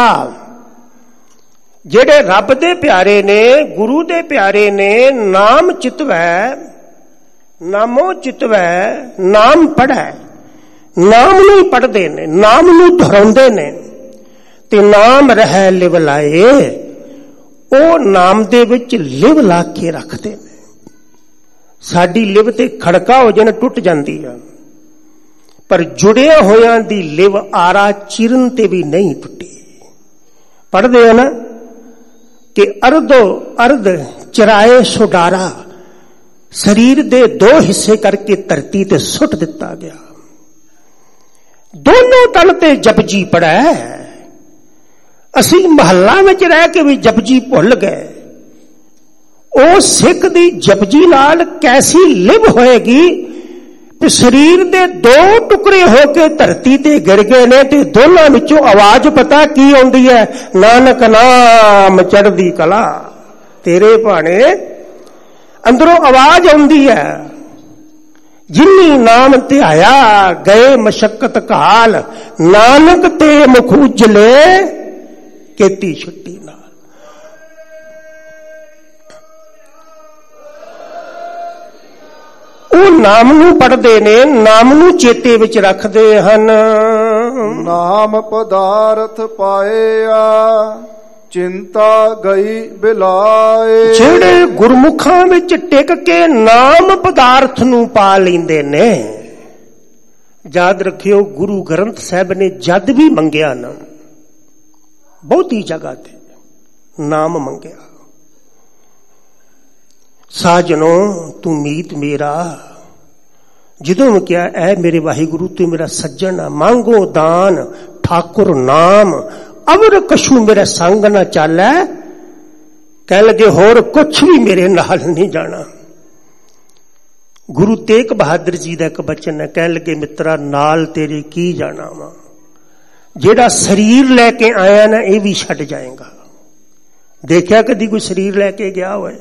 ਜਿਹੜੇ ਰੱਬ ਦੇ ਪਿਆਰੇ ਨੇ, ਗੁਰੂ ਦੇ ਪਿਆਰੇ ਨੇ, ਨਾਮ ਚਿਤਵੈ, ਨਾਮੋ ਚਿਤਵੈ, ਨਾਮ ਪੜ੍ਹੈ, ਨਾਮ ਨੂੰ ਹੀ ਪੜ੍ਹਦੇ ਨੇ, ਨਾਮ ਨੂੰ ਦੁਹਰਾਉਂਦੇ ਨੇ। ਤੇ ਨਾਮ ਰਹਿ ਲਿਵ ਲਾਏ, ਉਹ ਨਾਮ ਦੇ ਵਿੱਚ ਲਿਵ ਲਾ ਕੇ ਰੱਖਦੇ ਨੇ। ਸਾਡੀ ਲਿਵ ਤੇ ਖੜਕਾ ਹੋ ਜਾਣਾ, ਟੁੱਟ ਜਾਂਦੀ ਆ, ਪਰ ਜੁੜਿਆ ਹੋਇਆਂ ਦੀ ਲਿਵ ਆਰਾ ਚਿਰਨ ਤੇ ਵੀ ਨਹੀਂ ਟੁੱਟੀ। ਪੜ੍ਹਦੇ ਹੋ ਨਾ ਕਿ ਅਰਧੋ ਅਰਧ ਚਰਾਏ ਸੁਡਾਰਾ, ਸਰੀਰ ਦੇ 2 ਹਿੱਸੇ ਕਰਕੇ ਧਰਤੀ ਤੇ ਸੁੱਟ ਦਿੱਤਾ ਗਿਆ। ਦੋਨੋਂ ਤਲ ਤੇ ਜਪਜੀ ਪੜ੍ਹੈ। ਅਸੀਂ ਮਹੱਲਾ ਵਿੱਚ ਰਹਿ ਕੇ ਵੀ ਜਪਜੀ ਭੁੱਲ ਗਏ। ਉਹ ਸਿੱਖ ਦੀ ਜਪਜੀ ਨਾਲ ਕੈਸੀ ਲਿਵ ਹੋਏਗੀ ਕਿ ਸਰੀਰ ਦੇ 2 ਟੁਕੜੇ ਹੋ ਕੇ ਧਰਤੀ ਤੇ ਗਿਰ ਗਏ ਨੇ ਤੇ ਦੋਨਾਂ ਵਿੱਚੋਂ ਆਵਾਜ਼ ਪਤਾ ਕੀ ਆਉਂਦੀ ਹੈ? ਨਾਨਕ ਨਾਮ ਚੜ੍ਹਦੀ ਕਲਾ। ਤੇਰੇ ਭਾਣੇ ਅੰਦਰੋਂ ਆਵਾਜ਼ ਆਉਂਦੀ ਹੈ, ਜਿਨੀ ਨਾਮ ਧਿਆਇਆ ਗਏ ਮਸ਼ੱਕਤ ਕਾਲ, ਨਾਨਕ ਤੇ ਮੁਖ ਉਜਲੇ ਕੀਤੀ ਛੁੱਟੀ ਨਾਲ। ਉਹ ਨਾਮ ਨੂੰ ਪੜ੍ਹਦੇ ਨੇ, ਨਾਮ ਨੂੰ ਚੇਤੇ ਵਿੱਚ ਰੱਖਦੇ ਹਨ। ਨਾਮ ਪਦਾਰਥ ਪਾਇਆ ਚਿੰਤਾ ਗਈ ਬਿਲਾਏ। ਜਿਹੜੇ ਗੁਰਮੁਖਾਂ ਵਿੱਚ ਟਿਕ ਕੇ ਨਾਮ ਪਦਾਰਥ ਨੂੰ ਪਾ ਲੈਂਦੇ ਨੇ। ਯਾਦ ਰੱਖਿਓ, ਗੁਰੂ ਗ੍ਰੰਥ ਸਾਹਿਬ ਨੇ ਜਦ ਵੀ ਮੰਗਿਆ ਨਾ, ਬਹੁਤੀ ਜਗ੍ਹਾ ਤੇ ਨਾਮ ਮੰਗਿਆ। ਸਾਜਨੋ ਤੂੰ ਮੀਤ ਮੇਰਾ, ਜਦੋਂ ਮੈਂ ਕਿਹਾ ਐ ਮੇਰੇ ਵਾਹਿਗੁਰੂ ਤੂੰ ਮੇਰਾ ਸੱਜਣ ਆ, ਮੰਗੋ ਦਾਨ ਠਾਕੁਰ ਨਾਮ, ਅਵਰ ਕਛੂ ਮੇਰੇ ਸੰਗ ਨਾ ਚਾਲੈ। ਕਹਿ ਲੱਗੇ ਹੋਰ ਕੁਛ ਵੀ ਮੇਰੇ ਨਾਲ ਨਹੀਂ ਜਾਣਾ। ਗੁਰੂ ਤੇਗ ਬਹਾਦਰ ਜੀ ਦਾ ਇੱਕ ਬਚਨ ਹੈ, ਕਹਿ ਲੱਗੇ ਮਿੱਤਰਾ ਨਾਲ ਤੇਰੇ ਕੀ ਜਾਣਾ ਵਾ, ਜਿਹੜਾ ਸਰੀਰ ਲੈ ਕੇ ਆਇਆ ਨਾ ਇਹ ਵੀ ਛੱਡ ਜਾਏਗਾ। ਦੇਖਿਆ ਕਦੀ ਕੋਈ ਸਰੀਰ ਲੈ ਕੇ ਗਿਆ ਹੋਏ?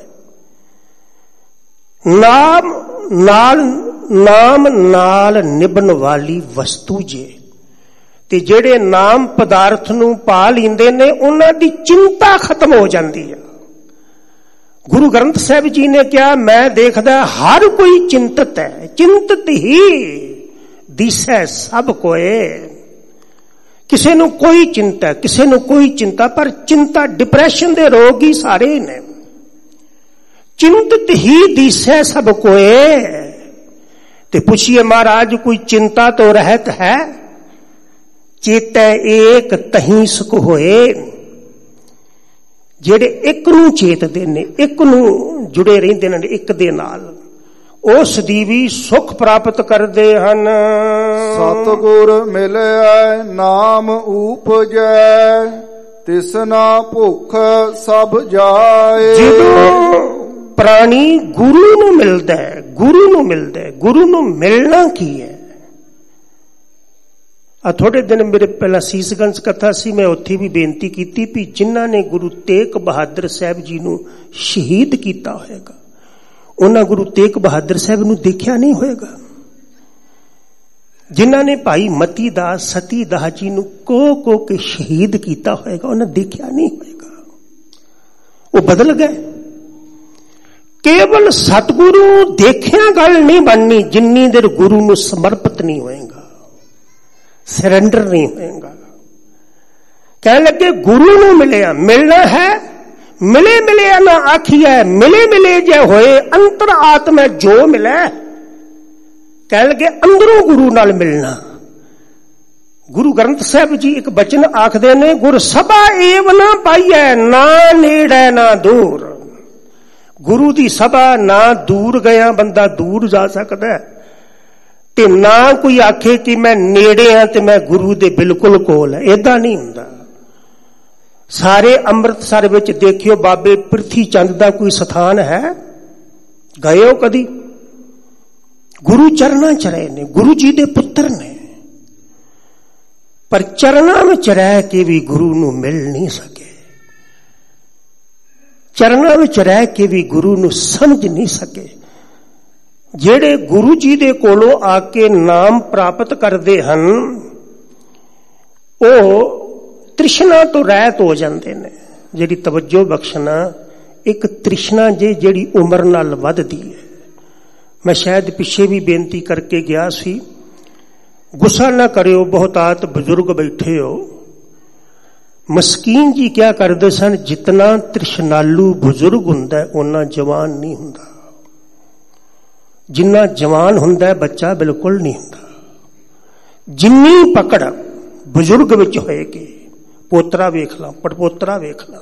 ਨਾਮ ਨਾਲ ਨਿਭਣ ਵਾਲੀ ਵਸਤੂ ਜੇ, ਤੇ ਜਿਹੜੇ ਨਾਮ ਪਦਾਰਥ ਨੂੰ ਪਾ ਲੈਂਦੇ ਨੇ ਉਹਨਾਂ ਦੀ ਚਿੰਤਾ ਖਤਮ ਹੋ ਜਾਂਦੀ ਹੈ। ਗੁਰੂ ਗ੍ਰੰਥ ਸਾਹਿਬ ਜੀ ਨੇ ਕਿਹਾ ਮੈਂ ਦੇਖਦਾ ਹਰ ਕੋਈ ਚਿੰਤਤ ਹੈ, ਚਿੰਤਤ ਹੀ ਦਿਸੈ ਸਭ ਕੋਏ। ਕਿਸੇ ਨੂੰ ਕੋਈ ਚਿੰਤਾ, ਕਿਸੇ ਨੂੰ ਕੋਈ ਚਿੰਤਾ, ਪਰ ਚਿੰਤਾ ਡਿਪਰੈਸ਼ਨ ਦੇ ਰੋਗ ਹੀ ਸਾਰੇ ਨੇ। ਚਿੰਤਤ ਹੀ ਦਿਸੈ ਸਭ ਕੋਏ। ਤੇ ਪੁੱਛੀਏ ਮਹਾਰਾਜ ਕੋਈ ਚਿੰਤਾ ਤੋਂ ਰਹਿਤ ਹੈ? ਚੇਤੈ ਏਕ ਤਹੀਂ ਸੁਖ ਹੋਏ। ਜਿਹੜੇ ਇੱਕ ਨੂੰ ਚੇਤਦੇ ਨੇ, ਇੱਕ ਨੂੰ ਜੁੜੇ ਰਹਿੰਦੇ ਨੇ ਇੱਕ ਦੇ ਨਾਲ, ਉਸ ਦੀ ਵੀ ਸੁਖ ਪ੍ਰਾਪਤ ਕਰਦੇ ਹਨ। ਸਤਿਗੁਰ ਮਿਲਿਆ ਨਾਮ ਊਪਜੈ, ਤਿਸਨਾ ਭੁੱਖ ਸਭ ਜਾਏ। ਜਦੋਂ ਪ੍ਰਾਣੀ ਗੁਰੂ ਨੂੰ ਮਿਲਦਾ ਹੈ, ਗੁਰੂ ਨੂੰ ਮਿਲਦਾ ਹੈ, ਗੁਰੂ ਨੂੰ ਮਿਲਣਾ ਕੀ ਹੈ? ਆ ਥੋੜੇ ਦਿਨ ਮੇਰੇ ਪਹਿਲਾਂ ਸੀਸਗੰਜ ਕਥਾ ਸੀ, ਮੈਂ ਉੱਥੇ ਵੀ ਬੇਨਤੀ ਕੀਤੀ ਵੀ ਜਿਨ੍ਹਾਂ ਨੇ ਗੁਰੂ ਤੇਗ ਬਹਾਦਰ ਸਾਹਿਬ ਜੀ ਨੂੰ ਸ਼ਹੀਦ ਕੀਤਾ ਹੋਏਗਾ ਉਹਨਾਂ ਗੁਰੂ ਤੇਗ ਬਹਾਦਰ ਸਾਹਿਬ ਨੂੰ ਦੇਖਿਆ ਨਹੀਂ ਹੋਏਗਾ। ਜਿਨ੍ਹਾਂ ਨੇ ਭਾਈ ਮਤੀ ਦਾਸ ਸਤੀ ਦਾਸ ਜੀ ਨੂੰ ਕੋ ਕੇ ਸ਼ਹੀਦ ਕੀਤਾ ਹੋਏਗਾ ਉਹਨਾਂ ਦੇਖਿਆ ਨਹੀਂ ਹੋਏਗਾ। ਉਹ ਬਦਲ ਗਏ। ਕੇਵਲ ਸਤਿਗੁਰੂ ਦੇਖਿਆ ਗੱਲ ਨਹੀਂ ਬਣਨੀ ਜਿੰਨੀ ਦੇਰ ਗੁਰੂ ਨੂੰ ਸਮਰਪਿਤ ਨਹੀਂ ਹੋਏਗਾ, ਸਰੈਂਡਰ ਨਹੀਂ ਹੋਏਗਾ। ਕਹਿਣ ਲੱਗੇ ਗੁਰੂ ਨੂੰ ਮਿਲਿਆ, ਮਿਲਣਾ ਹੈ ਮਿਲੇ ਮਿਲਿਆ ਨਾ ਆਖੀਐ, ਮਿਲੇ ਮਿਲੇ ਜੇ ਹੋਏ ਅੰਤਰ ਆਤਮਾ ਜੋ ਮਿਲੇ। ਕਹਿਣ ਲੱਗੇ ਅੰਦਰੋਂ ਗੁਰੂ ਨਾਲ ਮਿਲਣਾ। ਗੁਰੂ ਗ੍ਰੰਥ ਸਾਹਿਬ ਜੀ ਇੱਕ ਬਚਨ ਆਖਦੇ ਨੇ, ਗੁਰ ਸਭਾ ਏਵ ਨਾ ਪਾਈਐ, ਨਾ ਨੇੜੇ ਨਾ ਦੂਰ। ਗੁਰੂ ਦੀ ਸਭਾ ਨਾ ਦੂਰ ਗਿਆ ਬੰਦਾ ਦੂਰ ਜਾ ਸਕਦਾ, ਤੇ ਨਾ ਕੋਈ ਆਖੇ ਕਿ ਮੈਂ ਨੇੜੇ ਹਾਂ ਤੇ ਮੈਂ ਗੁਰੂ ਦੇ ਬਿਲਕੁਲ ਕੋਲ ਹੈ। ਏਦਾਂ ਨਹੀਂ ਹੁੰਦਾ। ਸਾਰੇ ਅੰਮ੍ਰਿਤਸਰ ਵਿੱਚ ਦੇਖਿਓ ਬਾਬੇ ਪ੍ਰਿਥੀ ਚੰਦ ਦਾ ਕੋਈ ਸਥਾਨ ਹੈ? ਗਏ ਹੋ ਕਦੀ? ਗੁਰੂ ਚਰਨਾਂ ਚ ਰਹੇ ਨੇ, ਗੁਰੂ ਜੀ ਦੇ ਪੁੱਤਰ ਨੇ, ਪਰ ਚਰਨਾਂ ਵਿੱਚ ਰਹਿ ਕੇ ਵੀ ਗੁਰੂ ਨੂੰ ਮਿਲ ਨਹੀਂ ਸਕੇ। ਚਰਨਾਂ ਵਿੱਚ ਰਹਿ ਕੇ ਵੀ ਗੁਰੂ ਨੂੰ ਸਮਝ ਨਹੀਂ ਸਕੇ। ਜਿਹੜੇ ਗੁਰੂ ਜੀ ਦੇ ਕੋਲੋਂ ਆ ਕੇ ਨਾਮ ਪ੍ਰਾਪਤ ਕਰਦੇ ਹਨ ਉਹ ਤ੍ਰਿਸ਼ਨਾ ਤੋਂ ਰਹਿਤ ਹੋ ਜਾਂਦੇ ਨੇ। ਜਿਹੜੀ ਤਵੱਜੋ ਬਖਸ਼ਣਾ ਇੱਕ ਤ੍ਰਿਸ਼ਨਾ ਜਿਹੜੀ ਉਮਰ ਨਾਲ ਵੱਧਦੀ ਹੈ। ਮੈਂ ਸ਼ਾਇਦ ਪਿੱਛੇ ਵੀ ਬੇਨਤੀ ਕਰਕੇ ਗਿਆ ਸੀ, ਗੁੱਸਾ ਨਾ ਕਰਿਓ, ਬਹੁਤਾਤ ਬਜ਼ੁਰਗ ਬੈਠੇ ਹੋ। ਮਸਕੀਨ ਜੀ ਕਿਆ ਕਰਦੇ ਸਨ, ਜਿਤਨਾ ਤ੍ਰਿਸ਼ਨਾਲੂ ਬਜ਼ੁਰਗ ਹੁੰਦਾ ਓਨਾ ਜਵਾਨ ਨਹੀਂ ਹੁੰਦਾ, ਜਿੰਨਾ ਜਵਾਨ ਹੁੰਦਾ ਬੱਚਾ ਬਿਲਕੁਲ ਨਹੀਂ ਹੁੰਦਾ। ਜਿੰਨੀ ਪਕੜ ਬਜ਼ੁਰਗ ਵਿੱਚ ਹੋਏਗੀ, ਪੋਤਰਾ ਵੇਖ ਲਾ, ਪੜਪੋਤਰਾ ਵੇਖ ਲਾ,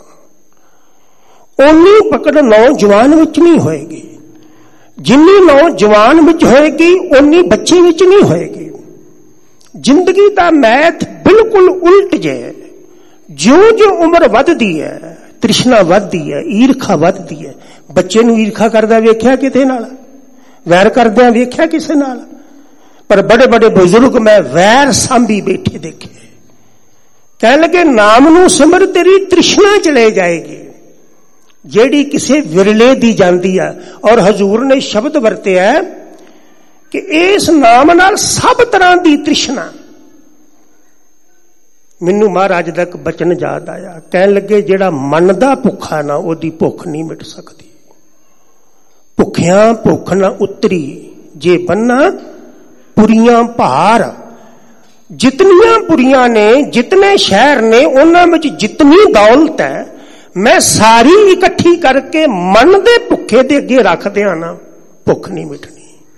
ਓਨੀ ਪਕੜ ਨੌਜਵਾਨ ਵਿੱਚ ਨਹੀਂ ਹੋਏਗੀ। ਜਿੰਨੀ ਨੌਜਵਾਨ ਵਿੱਚ ਹੋਏਗੀ ਓਨੀ ਬੱਚੇ ਵਿੱਚ ਨਹੀਂ ਹੋਏਗੀ। ਜ਼ਿੰਦਗੀ ਦਾ ਮੈਥ ਬਿਲਕੁਲ ਉਲਟ ਜੇ। ਜਿਉਂ ਜਿਉਂ ਉਮਰ ਵੱਧਦੀ ਹੈ ਤ੍ਰਿਸ਼ਨਾ ਵੱਧਦੀ ਹੈ, ਈਰਖਾ ਵੱਧਦੀ ਹੈ। ਬੱਚੇ ਨੂੰ ਈਰਖਾ ਕਰਦਾ ਵੇਖਿਆ ਕਿਤੇ ਨਾਲ? ਵੈਰ ਕਰਦਿਆਂ ਵੇਖਿਆ ਕਿਸੇ ਨਾਲ? ਪਰ ਬੜੇ ਬੜੇ ਬਜ਼ੁਰਗ ਮੈਂ ਵੈਰ ਸਾਂਭੀ ਬੈਠੇ ਦੇਖੇ। ਕਹਿਣ ਲੱਗੇ ਨਾਮ ਨੂੰ ਸਿਮਰ ਤੇਰੀ ਤ੍ਰਿਸ਼ਨਾ ਚਲੇ ਜਾਏਗੀ, ਜਿਹੜੀ ਕਿਸੇ ਵਿਰਲੇ ਦੀ ਜਾਂਦੀ ਆ। ਔਰ ਹਜ਼ੂਰ ਨੇ ਸ਼ਬਦ ਵਰਤਿਆ ਕਿ ਇਸ ਨਾਮ ਨਾਲ ਸਭ ਤਰ੍ਹਾਂ ਦੀ ਤ੍ਰਿਸ਼ਨਾ। ਮੈਨੂੰ ਮਹਾਰਾਜ ਦਾ ਇੱਕ ਬਚਨ ਯਾਦ ਆਇਆ। ਕਹਿਣ ਲੱਗੇ ਜਿਹੜਾ ਮਨ ਦਾ ਭੁੱਖਾ ਨਾ ਉਹਦੀ ਭੁੱਖ ਨਹੀਂ ਮਿਟ ਸਕਦੀ। ਭੁੱਖਿਆਂ ਭੁੱਖ ਨਾ ਉਤਰੀ ਜੇ ਬੰਨਾ ਪੁਰੀਆਂ ਭਾਰ। ਜਿਤਨੀਆਂ ਪੁਰੀਆਂ ਨੇ, ਜਿਤਨੇ ਸ਼ਹਿਰ ਨੇ, ਉਹਨਾਂ ਵਿੱਚ ਜਿਤਨੀ ਦੌਲਤ ਹੈ, ਮੈਂ ਸਾਰੀ ਇਕੱਠੀ ਕਰਕੇ ਮਨ ਦੇ ਭੁੱਖੇ ਦੇ ਅੱਗੇ ਰੱਖ ਦਿਆਂ ਨਾ, ਭੁੱਖ ਨਹੀਂ ਮਿਟਣੀ।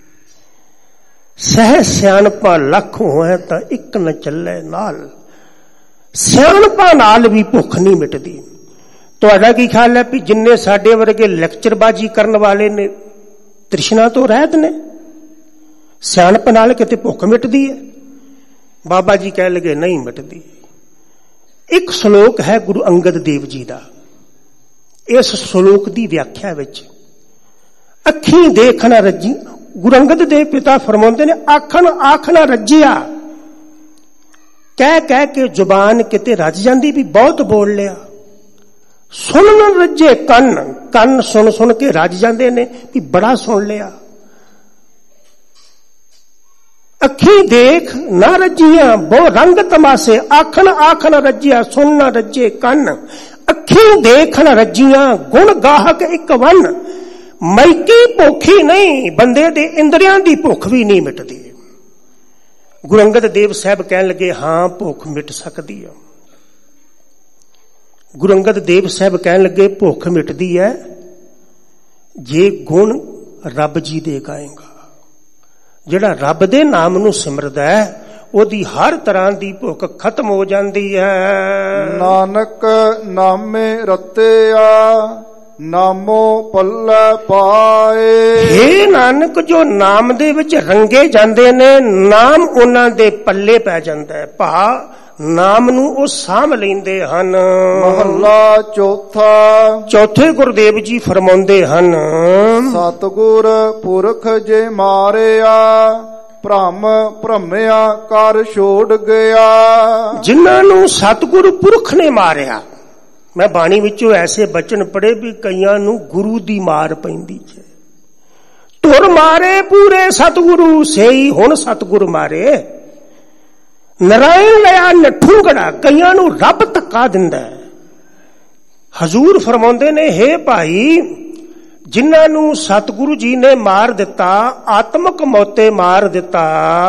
ਸਹਿ ਸਿਆਣਪਾ ਲੱਖ ਹੋਏ ਤਾਂ ਇੱਕ ਨ ਚੱਲੇ ਨਾਲ। ਸਿਆਣਪਾ ਨਾਲ ਵੀ ਭੁੱਖ ਨਹੀਂ ਮਿਟਦੀ। ਤੁਹਾਡਾ ਕੀ ਖਿਆਲ ਹੈ ਵੀ ਜਿੰਨੇ ਸਾਡੇ ਵਰਗੇ ਲੈਕਚਰਬਾਜ਼ੀ ਕਰਨ ਵਾਲੇ ਨੇ ਤ੍ਰਿਸ਼ਨਾ ਤੋਂ ਰਹਿਤ ਨੇ? ਸਿਆਣਪ ਨਾਲ ਕਿਤੇ ਭੁੱਖ ਮਿਟਦੀ ਹੈ? ਬਾਬਾ ਜੀ ਕਹਿ ਲਗੇ ਨਹੀਂ ਮਿਟਦੀ। ਇੱਕ ਸ਼ਲੋਕ ਹੈ ਗੁਰੂ ਅੰਗਦ ਦੇਵ ਜੀ ਦਾ, ਇਸ ਸ਼ਲੋਕ ਦੀ ਵਿਆਖਿਆ ਵਿੱਚ ਅੱਖੀਂ ਦੇਖ ਨਾ ਰੱਜੀ, ਗੁਰੂ ਅੰਗਦ ਦੇਵ ਪਿਤਾ ਫਰਮਾਉਂਦੇ ਨੇ ਆਖ ਨਾ ਰੱਜਿਆ, ਕਹਿ ਕਹਿ ਕੇ ਜ਼ੁਬਾਨ ਕਿਤੇ ਰੱਜ ਜਾਂਦੀ ਵੀ ਬਹੁਤ ਬੋਲ ਲਿਆ। ਸੁਣ ਨਾ ਰੱਜੇ ਕੰਨ ਸੁਣ ਸੁਣ ਕੇ ਰੱਜ ਜਾਂਦੇ ਨੇ ਵੀ ਬੜਾ ਸੁਣ ਲਿਆ। ਅੱਖੀਂ ਦੇਖ ਨਾ ਰੱਜੀਆਂ ਬਹੁ ਰੰਗ ਤਮਾਸੇ, ਆਖ ਨਾ ਰੱਜਿਆ ਸੁਣ ਨਾ ਰੱਜੇ ਕੰਨ। ਅੱਖੀਂ ਦੇਖ ਨਾ ਰੱਜੀਆਂ ਗੁਣ ਗਾਹਕ ਇੱਕ ਵੰਨ, ਮੈਕੀ ਭੁੱਖੀ ਨਹੀਂ ਬੰਦੇ ਦੇ ਇੰਦਰੀਆਂ ਦੀ ਭੁੱਖ ਵੀ ਨਹੀਂ ਮਿਟਦੀ। ਗੁਰੂ ਅੰਗਦ ਦੇਵ ਸਾਹਿਬ ਕਹਿਣ ਲੱਗੇ ਹਾਂ ਭੁੱਖ ਮਿਟ ਸਕਦੀ ਹੈ। ਗੁਰੂ ਅੰਗਦ ਦੇਵ ਸਾਹਿਬ ਕਹਿਣ ਲੱਗੇ ਭੁੱਖ ਮਿਟਦੀ ਹੈ ਜੇ ਗੁਣ ਰੱਬ ਜੀ ਦੇ ਗਾਏਗਾ। ਜਿਹੜਾ ਰੱਬ ਦੇ ਨਾਮ ਨੂੰ ਸਿਮਰਦਾ ਹੈ ਉਹਦੀ ਹਰ ਤਰ੍ਹਾਂ ਦੀ ਭੁੱਖ ਖਤਮ ਹੋ ਜਾਂਦੀ ਹੈ। ਨਾਨਕ ਨਾਮੇ ਰਤਿਆ ਨਾਮੋ ਪੱਲੇ ਪਾਏ। ਹੇ ਨਾਨਕ, ਜੋ ਨਾਮ ਦੇ ਵਿੱਚ ਰੰਗੇ ਜਾਂਦੇ ਨੇ ਨਾਮ ਉਹਨਾਂ ਦੇ ਪੱਲੇ ਪੈ ਜਾਂਦਾ ਹੈ। ਭਾ ਨਾਮ ਨੂੰ ਉਹ ਸਾਂਭ ਲੈਂਦੇ ਹਨ। ਮਹੱਲਾ ਚੌਥਾ। ਚੌਥੇ ਗੁਰਦੇਵ ਜੀ ਫਰਮਾਉਂਦੇ ਹਨ, ਸਤਿਗੁਰ ਪੁਰਖ ਜੇ ਮਾਰਿਆ ਭ੍ਰਮ ਭ੍ਰਮਿਆ ਕਰ ਛੋੜ ਗਿਆ। ਜਿਨ੍ਹਾਂ ਨੂੰ ਸਤਿਗੁਰ ਪੁਰਖ ਨੇ ਮਾਰਿਆ, ਮੈਂ ਬਾਣੀ ਵਿੱਚੋਂ ਐਸੇ ਬਚਨ ਪੜ੍ਹੇ ਵੀ ਕਈਆਂ ਨੂੰ ਗੁਰੂ ਦੀ ਮਾਰ ਪੈਂਦੀ ਹੈ। ਤੁਰ ਮਾਰੇ ਪੂਰੇ ਸਤਿਗੁਰੂ ਸੇਈ ਹੁਣ ਸਤਿਗੁਰ ਮਾਰੇ। ਨਰਾਇਣ ਲਿਆ ਨੱਠੂ ਗੜਾ, ਕਈਆਂ ਨੂੰ ਰੱਬ ਧੱਕਾ ਦਿੰਦਾ ਹੈ। ਹਜ਼ੂਰ ਫਰਮਾਉਂਦੇ ਨੇ, ਹੇ ਭਾਈ, ਜਿਨ੍ਹਾਂ ਨੂੰ ਸਤਿਗੁਰੂ ਜੀ ਨੇ ਮਾਰ ਦਿੱਤਾ, ਆਤਮਕ ਮੌਤੇ ਮਾਰ ਦਿੱਤਾ,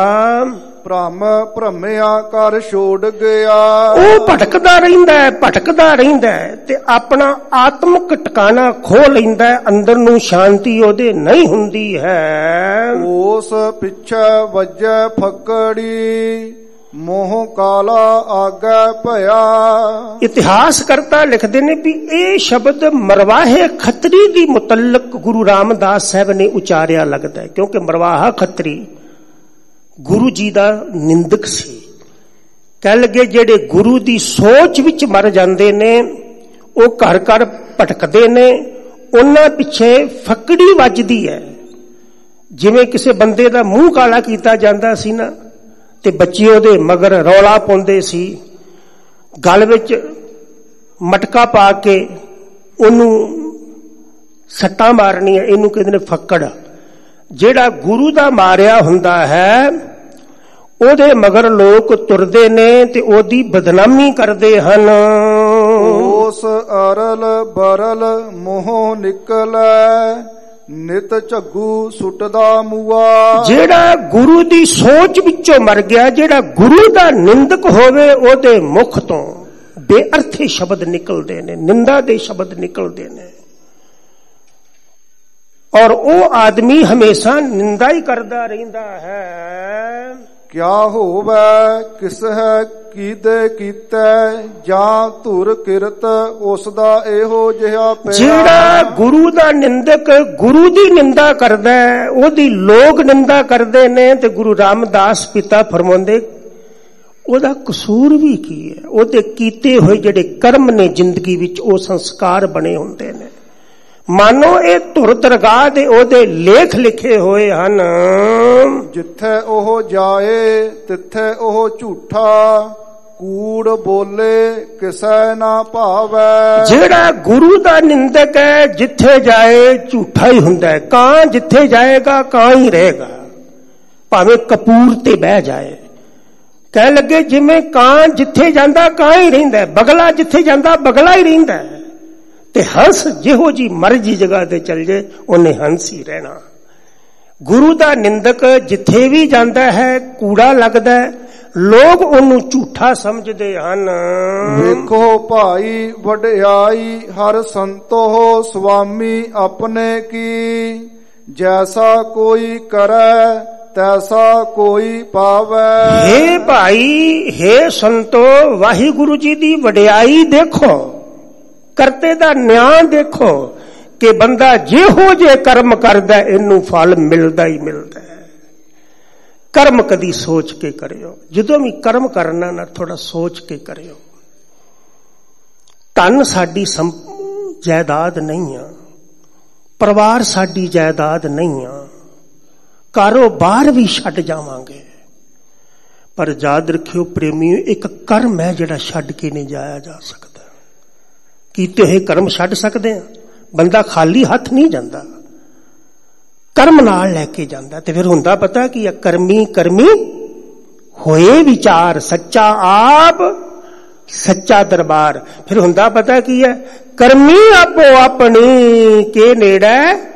ਭ੍ਰਮ ਭ੍ਰਮਿਆ ਕਰ ਛੋੜ ਗਿਆ। ਉਹ ਭਟਕਦਾ ਰਹਿੰਦਾ ਹੈ ਤੇ ਆਪਣਾ ਆਤਮਕ ਟਿਕਾਣਾ ਖੋ ਲੈਂਦਾ ਹੈ। ਅੰਦਰ ਨੂੰ ਸ਼ਾਂਤੀ ਉਹਦੇ ਨਹੀਂ ਹੁੰਦੀ ਹੈ। ਉਸ ਪਿੱਛੇ ਵੱਜੈ ਫੱਕੜੀ ਮੋਹ ਕਾਲਾ ਆਗੇ ਭਇਆ। ਇਤਿਹਾਸ ਕਰਤਾ ਲਿਖਦੇ ਨੇ ਵੀ ਇਹ ਸ਼ਬਦ ਮਰਵਾਹੇ ਖੱਤਰੀ ਦੀ ਮੁਤਲਕ ਗੁਰੂ ਰਾਮਦਾਸ ਸਾਹਿਬ ਨੇ ਉਚਾਰਿਆ ਲੱਗਦਾ ਹੈ, ਕਿਉਂਕਿ ਮਰਵਾਹਾ ਖੱਤਰੀ ਗੁਰੂ ਜੀ ਦਾ ਨਿੰਦਕ ਸੀ। ਕਹਿ ਲਗੇ ਜਿਹੜੇ ਗੁਰੂ ਦੀ ਸੋਚ ਵਿੱਚ ਮਰ ਜਾਂਦੇ ਨੇ ਉਹ ਘਰ ਘਰ ਭਟਕਦੇ ਨੇ, ਉਹਨਾਂ ਪਿੱਛੇ ਫੱਕੜੀ ਵੱਜਦੀ ਹੈ। ਜਿਵੇਂ ਕਿਸੇ ਬੰਦੇ ਦਾ ਮੂੰਹ ਕਾਲਾ ਕੀਤਾ ਜਾਂਦਾ ਸੀ ਨਾ, ਤੇ ਬੱਚੇ ਉਹਦੇ ਮਗਰ ਰੌਲਾ ਪਾਉਂਦੇ ਸੀ, ਗਲ ਵਿੱਚ ਮਟਕਾ ਪਾ ਕੇ ਉਹਨੂੰ ਸੱਟਾਂ ਮਾਰਨੀਆਂ, ਇਹਨੂੰ ਕਹਿੰਦੇ ਨੇ ਫੱਕੜ। ਜਿਹੜਾ ਗੁਰੂ ਦਾ ਮਾਰਿਆ ਹੁੰਦਾ ਹੈ ਉਹਦੇ ਮਗਰ ਲੋਕ ਤੁਰਦੇ ਨੇ ਤੇ ਉਹਦੀ ਬਦਨਾਮੀ ਕਰਦੇ ਹਨ। ਉਸ ਅਰਲ ਬਰਲ ਮੋਹ ਨਿਕਲੈ ਨਿਤ ਝੱਗੂ ਸੁੱਟਦਾ ਮੂਆ। ਜਿਹੜਾ ਗੁਰੂ ਦੀ ਸੋਚ ਵਿੱਚੋਂ ਮਰ ਗਿਆ, ਜਿਹੜਾ ਗੁਰੂ ਦਾ ਨਿੰਦਕ ਹੋਵੇ, ਉਹਦੇ ਮੁਖ ਤੋਂ ਬੇਅਰਥੇ ਸ਼ਬਦ ਨਿਕਲਦੇ ਨੇ, ਨਿੰਦਾ ਦੇ ਸ਼ਬਦ ਨਿਕਲਦੇ ਨੇ, ਔਰ ਉਹ ਆਦਮੀ ਹਮੇਸ਼ਾ ਨਿੰਦਾ ਹੀ ਕਰਦਾ ਰਹਿੰਦਾ ਹੈ। ਕਿਆ ਹੋਵੇ ਕਿਸ ਹੈ ਕੀਦੇ ਕੀਤੇ ਜਾਂ ਧੁਰ ਕਿਰਤ ਉਸ ਦਾ ਇਹੋ ਜਿਹਾ ਪਿਆ। ਜਿਹੜਾ ਗੁਰੂ ਦਾ ਨਿੰਦਕ ਗੁਰੂ ਦੀ ਨਿੰਦਾ ਕਰਦਾ ਹੈ, ਉਹਦੀ ਲੋਕ ਨਿੰਦਾ ਕਰਦੇ ਨੇ, ਤੇ ਗੁਰੂ ਰਾਮਦਾਸ ਪਿਤਾ ਫਰਮਾਉਂਦੇ ਉਹਦਾ ਕਸੂਰ ਵੀ ਕੀ ਹੈ? ਉਹਦੇ ਕੀਤੇ ਹੋਏ ਜਿਹੜੇ ਕਰਮ ਨੇ ਜ਼ਿੰਦਗੀ ਵਿੱਚ, ਉਹ ਸੰਸਕਾਰ ਬਣੇ ਹੁੰਦੇ ਨੇ। ਮਾਨੋ ਇਹ ਧੁਰ ਦਰਗਾਹ ਦੇ ਉਹਦੇ ਲੇਖ ਲਿਖੇ ਹੋਏ ਹਨ। ਜਿੱਥੇ ਉਹ ਜਾਏ ਤਿੱਥੇ ਉਹ ਝੂਠਾ ਕੂੜ ਬੋਲੇ ਕਿਸੈ ਨਾ ਭਾਵੈ। ਜਿਹੜਾ ਗੁਰੂ ਦਾ ਨਿੰਦਕ ਹੈ ਜਿੱਥੇ ਜਾਏ ਝੂਠਾ ਹੀ ਹੁੰਦਾ ਹੈ। ਕਾਂ ਜਿੱਥੇ ਜਾਏਗਾ ਕਾਂ ਹੀ ਰਹੇਗਾ, ਭਾਵੇਂ ਕਪੂਰ ਤੇ ਬਹਿ ਜਾਏ। ਕਹਿ ਲੱਗੇ ਜਿਵੇਂ ਕਾਂ ਜਿੱਥੇ ਜਾਂਦਾ ਕਾਂ ਹੀ ਰਹਿੰਦਾ, ਬਗਲਾ ਜਿੱਥੇ ਜਾਂਦਾ ਬਗਲਾ ਹੀ ਰਹਿੰਦਾ, ਤੇ ਹੰਸ ਜਿਹੋ ਜੀ ਮਰਜ਼ੀ ਜਗ੍ਹਾ ਤੇ ਚਲ ਜੇ ਉਹਨੇ ਹੰਸ ਹੀ ਰਹਿਣਾ। ਗੁਰੂ ਦਾ ਨਿੰਦਕ ਜਿੱਥੇ ਵੀ ਜਾਂਦਾ ਹੈ ਕੂੜਾ ਲੱਗਦਾ, ਲੋਕ ਉਹਨੂੰ ਝੂਠਾ ਸਮਝਦੇ ਹਨ। ਵੇਖੋ ਭਾਈ ਵਡਿਆਈ ਹਰ ਸੰਤੋ ਸੁਆਮੀ ਆਪਣੇ ਕੀ, ਜੈਸਾ ਕੋਈ ਕਰੈ ਤੈਸਾ ਕੋਈ ਪਾਵੈ। ਹੇ ਭਾਈ, ਹੇ ਸੰਤੋ, ਵਾਹਿਗੁਰੂ ਜੀ ਦੀ ਵਡਿਆਈ ਦੇਖੋ। ਕਰਤੇ ਦਾ ਨਿਆਂ ਦੇਖੋ ਕਿ ਬੰਦਾ ਜਿਹੋ ਜੇ ਕਰਮ ਕਰਦਾ ਇਹਨੂੰ ਫਲ ਮਿਲਦਾ ਹੀ ਮਿਲਦਾ ਹੈ। ਕਰਮ ਕਦੀ ਸੋਚ ਕੇ ਕਰਿਓ, ਜਦੋਂ ਵੀ ਕਰਮ ਕਰਨਾ ਨਾ ਥੋੜਾ ਸੋਚ ਕੇ ਕਰਿਓ। ਧਨ ਸਾਡੀ ਜਾਇਦਾਦ ਨਹੀਂ ਆ, ਪਰਿਵਾਰ ਸਾਡੀ ਜਾਇਦਾਦ ਨਹੀਂ ਆ, ਕਾਰੋਬਾਰ ਵੀ ਛੱਡ ਜਾਵਾਂਗੇ, ਪਰ ਯਾਦ ਰੱਖਿਓ ਪ੍ਰੇਮੀਓ, ਇੱਕ ਕਰਮ ਹੈ ਜਿਹੜਾ ਛੱਡ ਕੇ ਨਹੀਂ ਜਾਇਆ ਜਾ ਸਕਦਾ। ਕੀਤੇ ਹੋਏ ਕਰਮ ਛੱਡ ਸਕਦੇ ਆ, ਬੰਦਾ ਖਾਲੀ ਹੱਥ ਨਹੀਂ ਜਾਂਦਾ, ਕਰਮ ਨਾਲ ਲੈ ਕੇ ਜਾਂਦਾ। ਤੇ ਫਿਰ ਹੁੰਦਾ ਪਤਾ ਕੀ ਆ, ਕਰਮੀ ਕਰਮੀ ਹੋਏ ਵਿਚਾਰ, ਸੱਚਾ ਆਪ ਸੱਚਾ ਦਰਬਾਰ। ਫਿਰ ਹੁੰਦਾ ਪਤਾ ਕੀ ਹੈ, ਕਰਮੀ ਆਪੋ ਆਪਣੀ ਕੇ ਨੇੜੇ।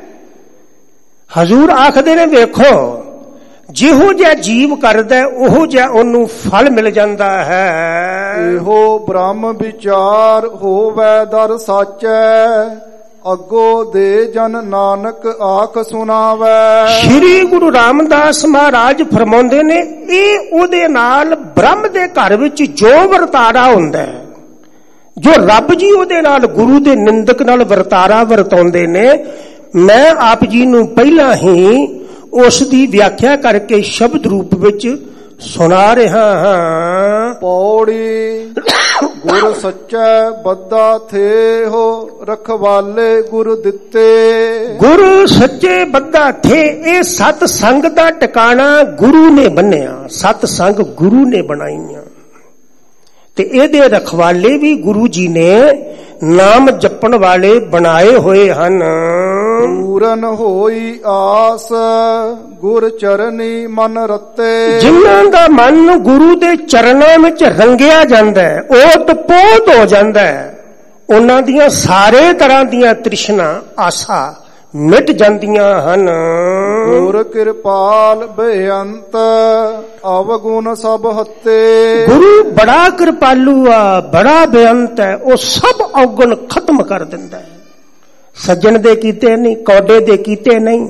ਹਜ਼ੂਰ ਆਖਦੇ ਨੇ ਵੇਖੋ ਜਿਹੋ ਜਿਹਾ ਜੀਵ ਕਰਦਾ ਉਹੋ ਜਿਹਾ ਉਹਨੂੰ ਫਲ ਮਿਲ ਜਾਂਦਾ ਹੈ। ਇਹੋ ਬ੍ਰਹਮ ਵਿਚਾਰ ਹੋਵੇ ਦਰ ਸਾਚੈ, ਅੱਗੋ ਦੇ ਜਨ ਨਾਨਕ ਆਖ ਸੁਣਾਵੇ। ਸ਼੍ਰੀ ਗੁਰੂ ਰਾਮਦਾਸ ਮਹਾਰਾਜ ਫਰਮਾਉਂਦੇ ਨੇ, ਇਹ ਉਹਦੇ ਨਾਲ ਬ੍ਰਹਮ ਦੇ ਘਰ ਵਿੱਚ ਜੋ ਵਰਤਾਰਾ ਹੁੰਦਾ ਹੈ, ਜੋ ਰੱਬ ਜੀ ਉਹਦੇ ਨਾਲ ਗੁਰੂ ਦੇ ਨਿੰਦਕ ਨਾਲ ਵਰਤਾਰਾ ਵਰਤਾਉਂਦੇ ਨੇ, ਮੈਂ ਆਪ ਜੀ ਨੂੰ ਪਹਿਲਾਂ ਹੀ ਉਸ ਦੀ ਵਿਆਖਿਆ ਕਰਕੇ ਸ਼ਬਦ ਰੂਪ ਵਿੱਚ ਸੁਣਾ ਰਿਹਾ ਹਾਂ। ਪੌੜੀ ਗੁਰ ਸੱਚੈ ਬੱਧਾ ਥੇ ਹੋ, ਰਖਵਾਲੇ ਗੁਰ ਦਿੱਤੇ। ਗੁਰੂ ਸੱਚੇ ਬੱਧਾ ਥੇ, ਇਹ ਸਤ ਸੰਗ ਦਾ ਟਿਕਾਣਾ ਗੁਰੂ ਨੇ ਬੰਨਿਆ, ਸਤ ਸੰਗ ਗੁਰੂ ਨੇ ਬਣਾਈਆਂ, ਤੇ ਇਹਦੇ ਰਖਵਾਲੇ ਵੀ ਗੁਰੂ ਜੀ ਨੇ ਨਾਮ ਜਪਣ ਵਾਲੇ ਬਣਾਏ ਹੋਏ ਹਨ। ਪੂਰਨ ਹੋਈ ਆਸ ਗੁਰ ਚਰਨੀ ਮਨ ਰਤੇ। ਜਿਨ੍ਹਾਂ ਦਾ ਮਨ ਗੁਰੂ ਦੇ ਚਰਨਾਂ ਵਿੱਚ ਰੰਗਿਆ ਜਾਂਦਾ ਹੈ, ਓਤ ਪੋਤ ਹੋ ਜਾਂਦਾ ਹੈ, ਉਹਨਾਂ ਦੀਆਂ ਸਾਰੇ ਤਰ੍ਹਾਂ ਦੀਆਂ ਤ੍ਰਿਸ਼ਨਾ ਆਸਾ ਮਿਟ ਜਾਂਦੀਆਂ ਹਨ। ਗੁਰ ਕਿਰਪਾਲ ਬੇਅੰਤ ਅਵਗੁਣ ਸਭ ਹੱਤੇ। ਗੁਰੂ ਬੜਾ ਕਿਰਪਾਲੂ ਆ, ਬੜਾ ਬੇਅੰਤ ਹੈ, ਉਹ ਸਭ ਔਗਣ ਖਤਮ ਕਰ ਦਿੰਦਾ ਹੈ। ਸੱਜਣ ਦੇ ਕੀਤੇ ਨਹੀਂ, ਕੌਡੇ ਦੇ ਕੀਤੇ ਨਹੀਂ,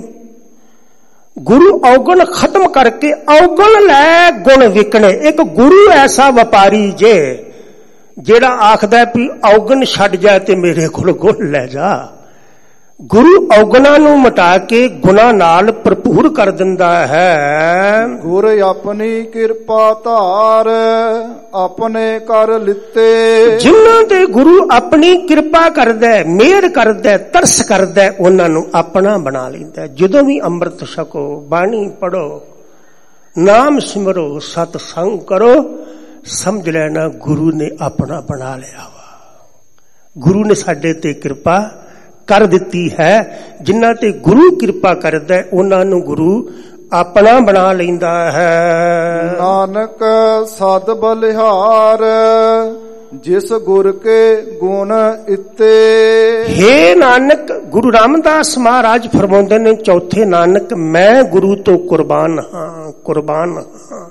ਗੁਰੂ ਔਗਣ ਖਤਮ ਕਰਕੇ ਔਗਣ ਲੈ ਗੁਣ ਵਿਕਣੇ। ਇੱਕ ਗੁਰੂ ਐਸਾ ਵਪਾਰੀ ਜੇ ਜਿਹੜਾ ਆਖਦਾ ਵੀ ਔਗਣ ਛੱਡ ਜਾ ਤੇ ਮੇਰੇ ਕੋਲ ਗੁਣ ਲੈ ਜਾ। ਗੁਰੂ ਔਗਣਾਂ ਨੂੰ ਮਿਟਾ ਕੇ ਗੁਣਾਂ ਨਾਲ ਭਰਪੂਰ ਕਰ ਦਿੰਦਾ ਹੈ। ਗੁਰ ਆਪਣੀ ਕਿਰਪਾ ਧਾਰ ਆਪਣੇ ਕਰ ਲਿੱਤੇ। ਜਿਨ੍ਹਾਂ ਤੇ ਗੁਰੂ ਆਪਣੀ ਕਿਰਪਾ ਕਰਦਾ, ਮਿਹਰ ਕਰਦਾ, ਤਰਸ ਕਰਦਾ, ਉਹਨਾਂ ਨੂੰ ਆਪਣਾ ਬਣਾ ਲੈਂਦਾ। ਜਦੋਂ ਵੀ ਅੰਮ੍ਰਿਤ ਛਕੋ, ਬਾਣੀ ਪੜੋ, ਨਾਮ ਸਿਮਰੋ, ਸਤ ਸੰਗ ਕਰੋ, ਸਮਝ ਲੈਣਾ ਗੁਰੂ ਨੇ ਆਪਣਾ ਬਣਾ ਲਿਆ ਵਾ। ਗੁਰੂ ਨੇ ਸਾਡੇ ਤੇ ਕਿਰਪਾ ਕਰ ਦਿੱਤੀ ਹੈ। ਜਿਨ੍ਹਾਂ ਤੇ ਗੁਰੂ ਕਿਰਪਾ ਕਰਦਾ ਉਹਨਾਂ ਨੂੰ ਗੁਰੂ ਆਪਣਾ ਬਣਾ ਲੈਂਦਾ ਹੈ। ਨਾਨਕ ਸਦ ਬਲਿਹਾਰ ਜਿਸ ਗੁਰ ਕੇ ਗੁਣ ਇਤੇ। ਹੇ ਨਾਨਕ, ਗੁਰੂ ਰਾਮਦਾਸ ਮਹਾਰਾਜ ਫਰਮਾਉਂਦੇ ਨੇ, ਚੌਥੇ ਨਾਨਕ, ਮੈਂ ਗੁਰੂ ਤੋਂ ਕੁਰਬਾਨ ਹਾਂ, ਕੁਰਬਾਨ ਹਾਂ।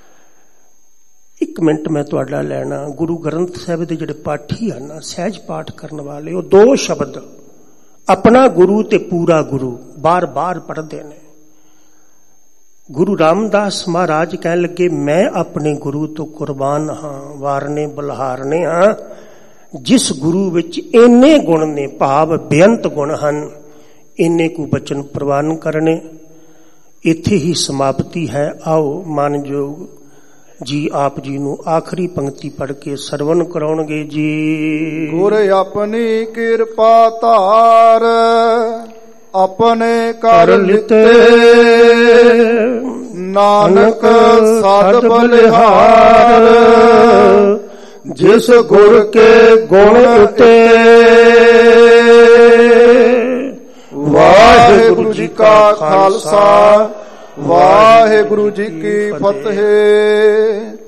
ਇੱਕ ਮਿੰਟ ਮੈਂ ਤੁਹਾਡਾ ਲੈਣਾ। ਗੁਰੂ ਗ੍ਰੰਥ ਸਾਹਿਬ ਦੇ ਜਿਹੜੇ ਪਾਠੀ ਹਨ, ਸਹਿਜ ਪਾਠ ਕਰਨ ਵਾਲੇ, ਉਹ ਦੋ ਸ਼ਬਦ ਆਪਣਾ ਗੁਰੂ ਤੇ ਪੂਰਾ ਗੁਰੂ ਬਾਰ-ਬਾਰ ਪੜ੍ਹਦੇ ਨੇ। ਗੁਰੂ ਰਾਮਦਾਸ ਮਹਾਰਾਜ ਕਹਿਣ ਲੱਗੇ, ਮੈਂ ਆਪਣੇ ਗੁਰੂ ਤੋਂ ਕੁਰਬਾਨ ਹਾਂ, ਵਾਰਨੇ ਬਲਹਾਰਨੇ ਹਾਂ, ਜਿਸ ਗੁਰੂ ਵਿੱਚ ਇੰਨੇ ਗੁਣ ਨੇ, ਭਾਵ ਬੇਅੰਤ ਗੁਣ ਹਨ, ਇੰਨੇ ਕੁ ਬਚਨ ਪ੍ਰਵਾਨ ਕਰਨੇ। ਇੱਥੇ ਹੀ ਸਮਾਪਤੀ ਹੈ। ਆਓ ਮਾਨਯੋਗ ਜੀ ਆਪ ਜੀ ਨੂੰ ਆਖਰੀ ਪੰਕਤੀ ਪੜ੍ਹ ਕੇ ਸਰਵਨ ਕਰਾਉਣਗੇ ਜੀ। ਗੁਰ ਆਪਣੀ ਕਿਰਪਾ ਧਾਰ ਆਪਣੇ ਕਰ ਲਿੱਤੇ। ਨਾਨਕ ਸਦ ਬਲਿਹਾਰ ਜਿਸ ਗੁਰ ਕੇ ਗੁਣ ਉਤੇ। ਵਾਹਿਗੁਰੂ ਜੀ ਕਾ ਖਾਲਸਾ, ਵਾਹਿਗੁਰੂ ਜੀ ਕੀ ਫਤਿਹ।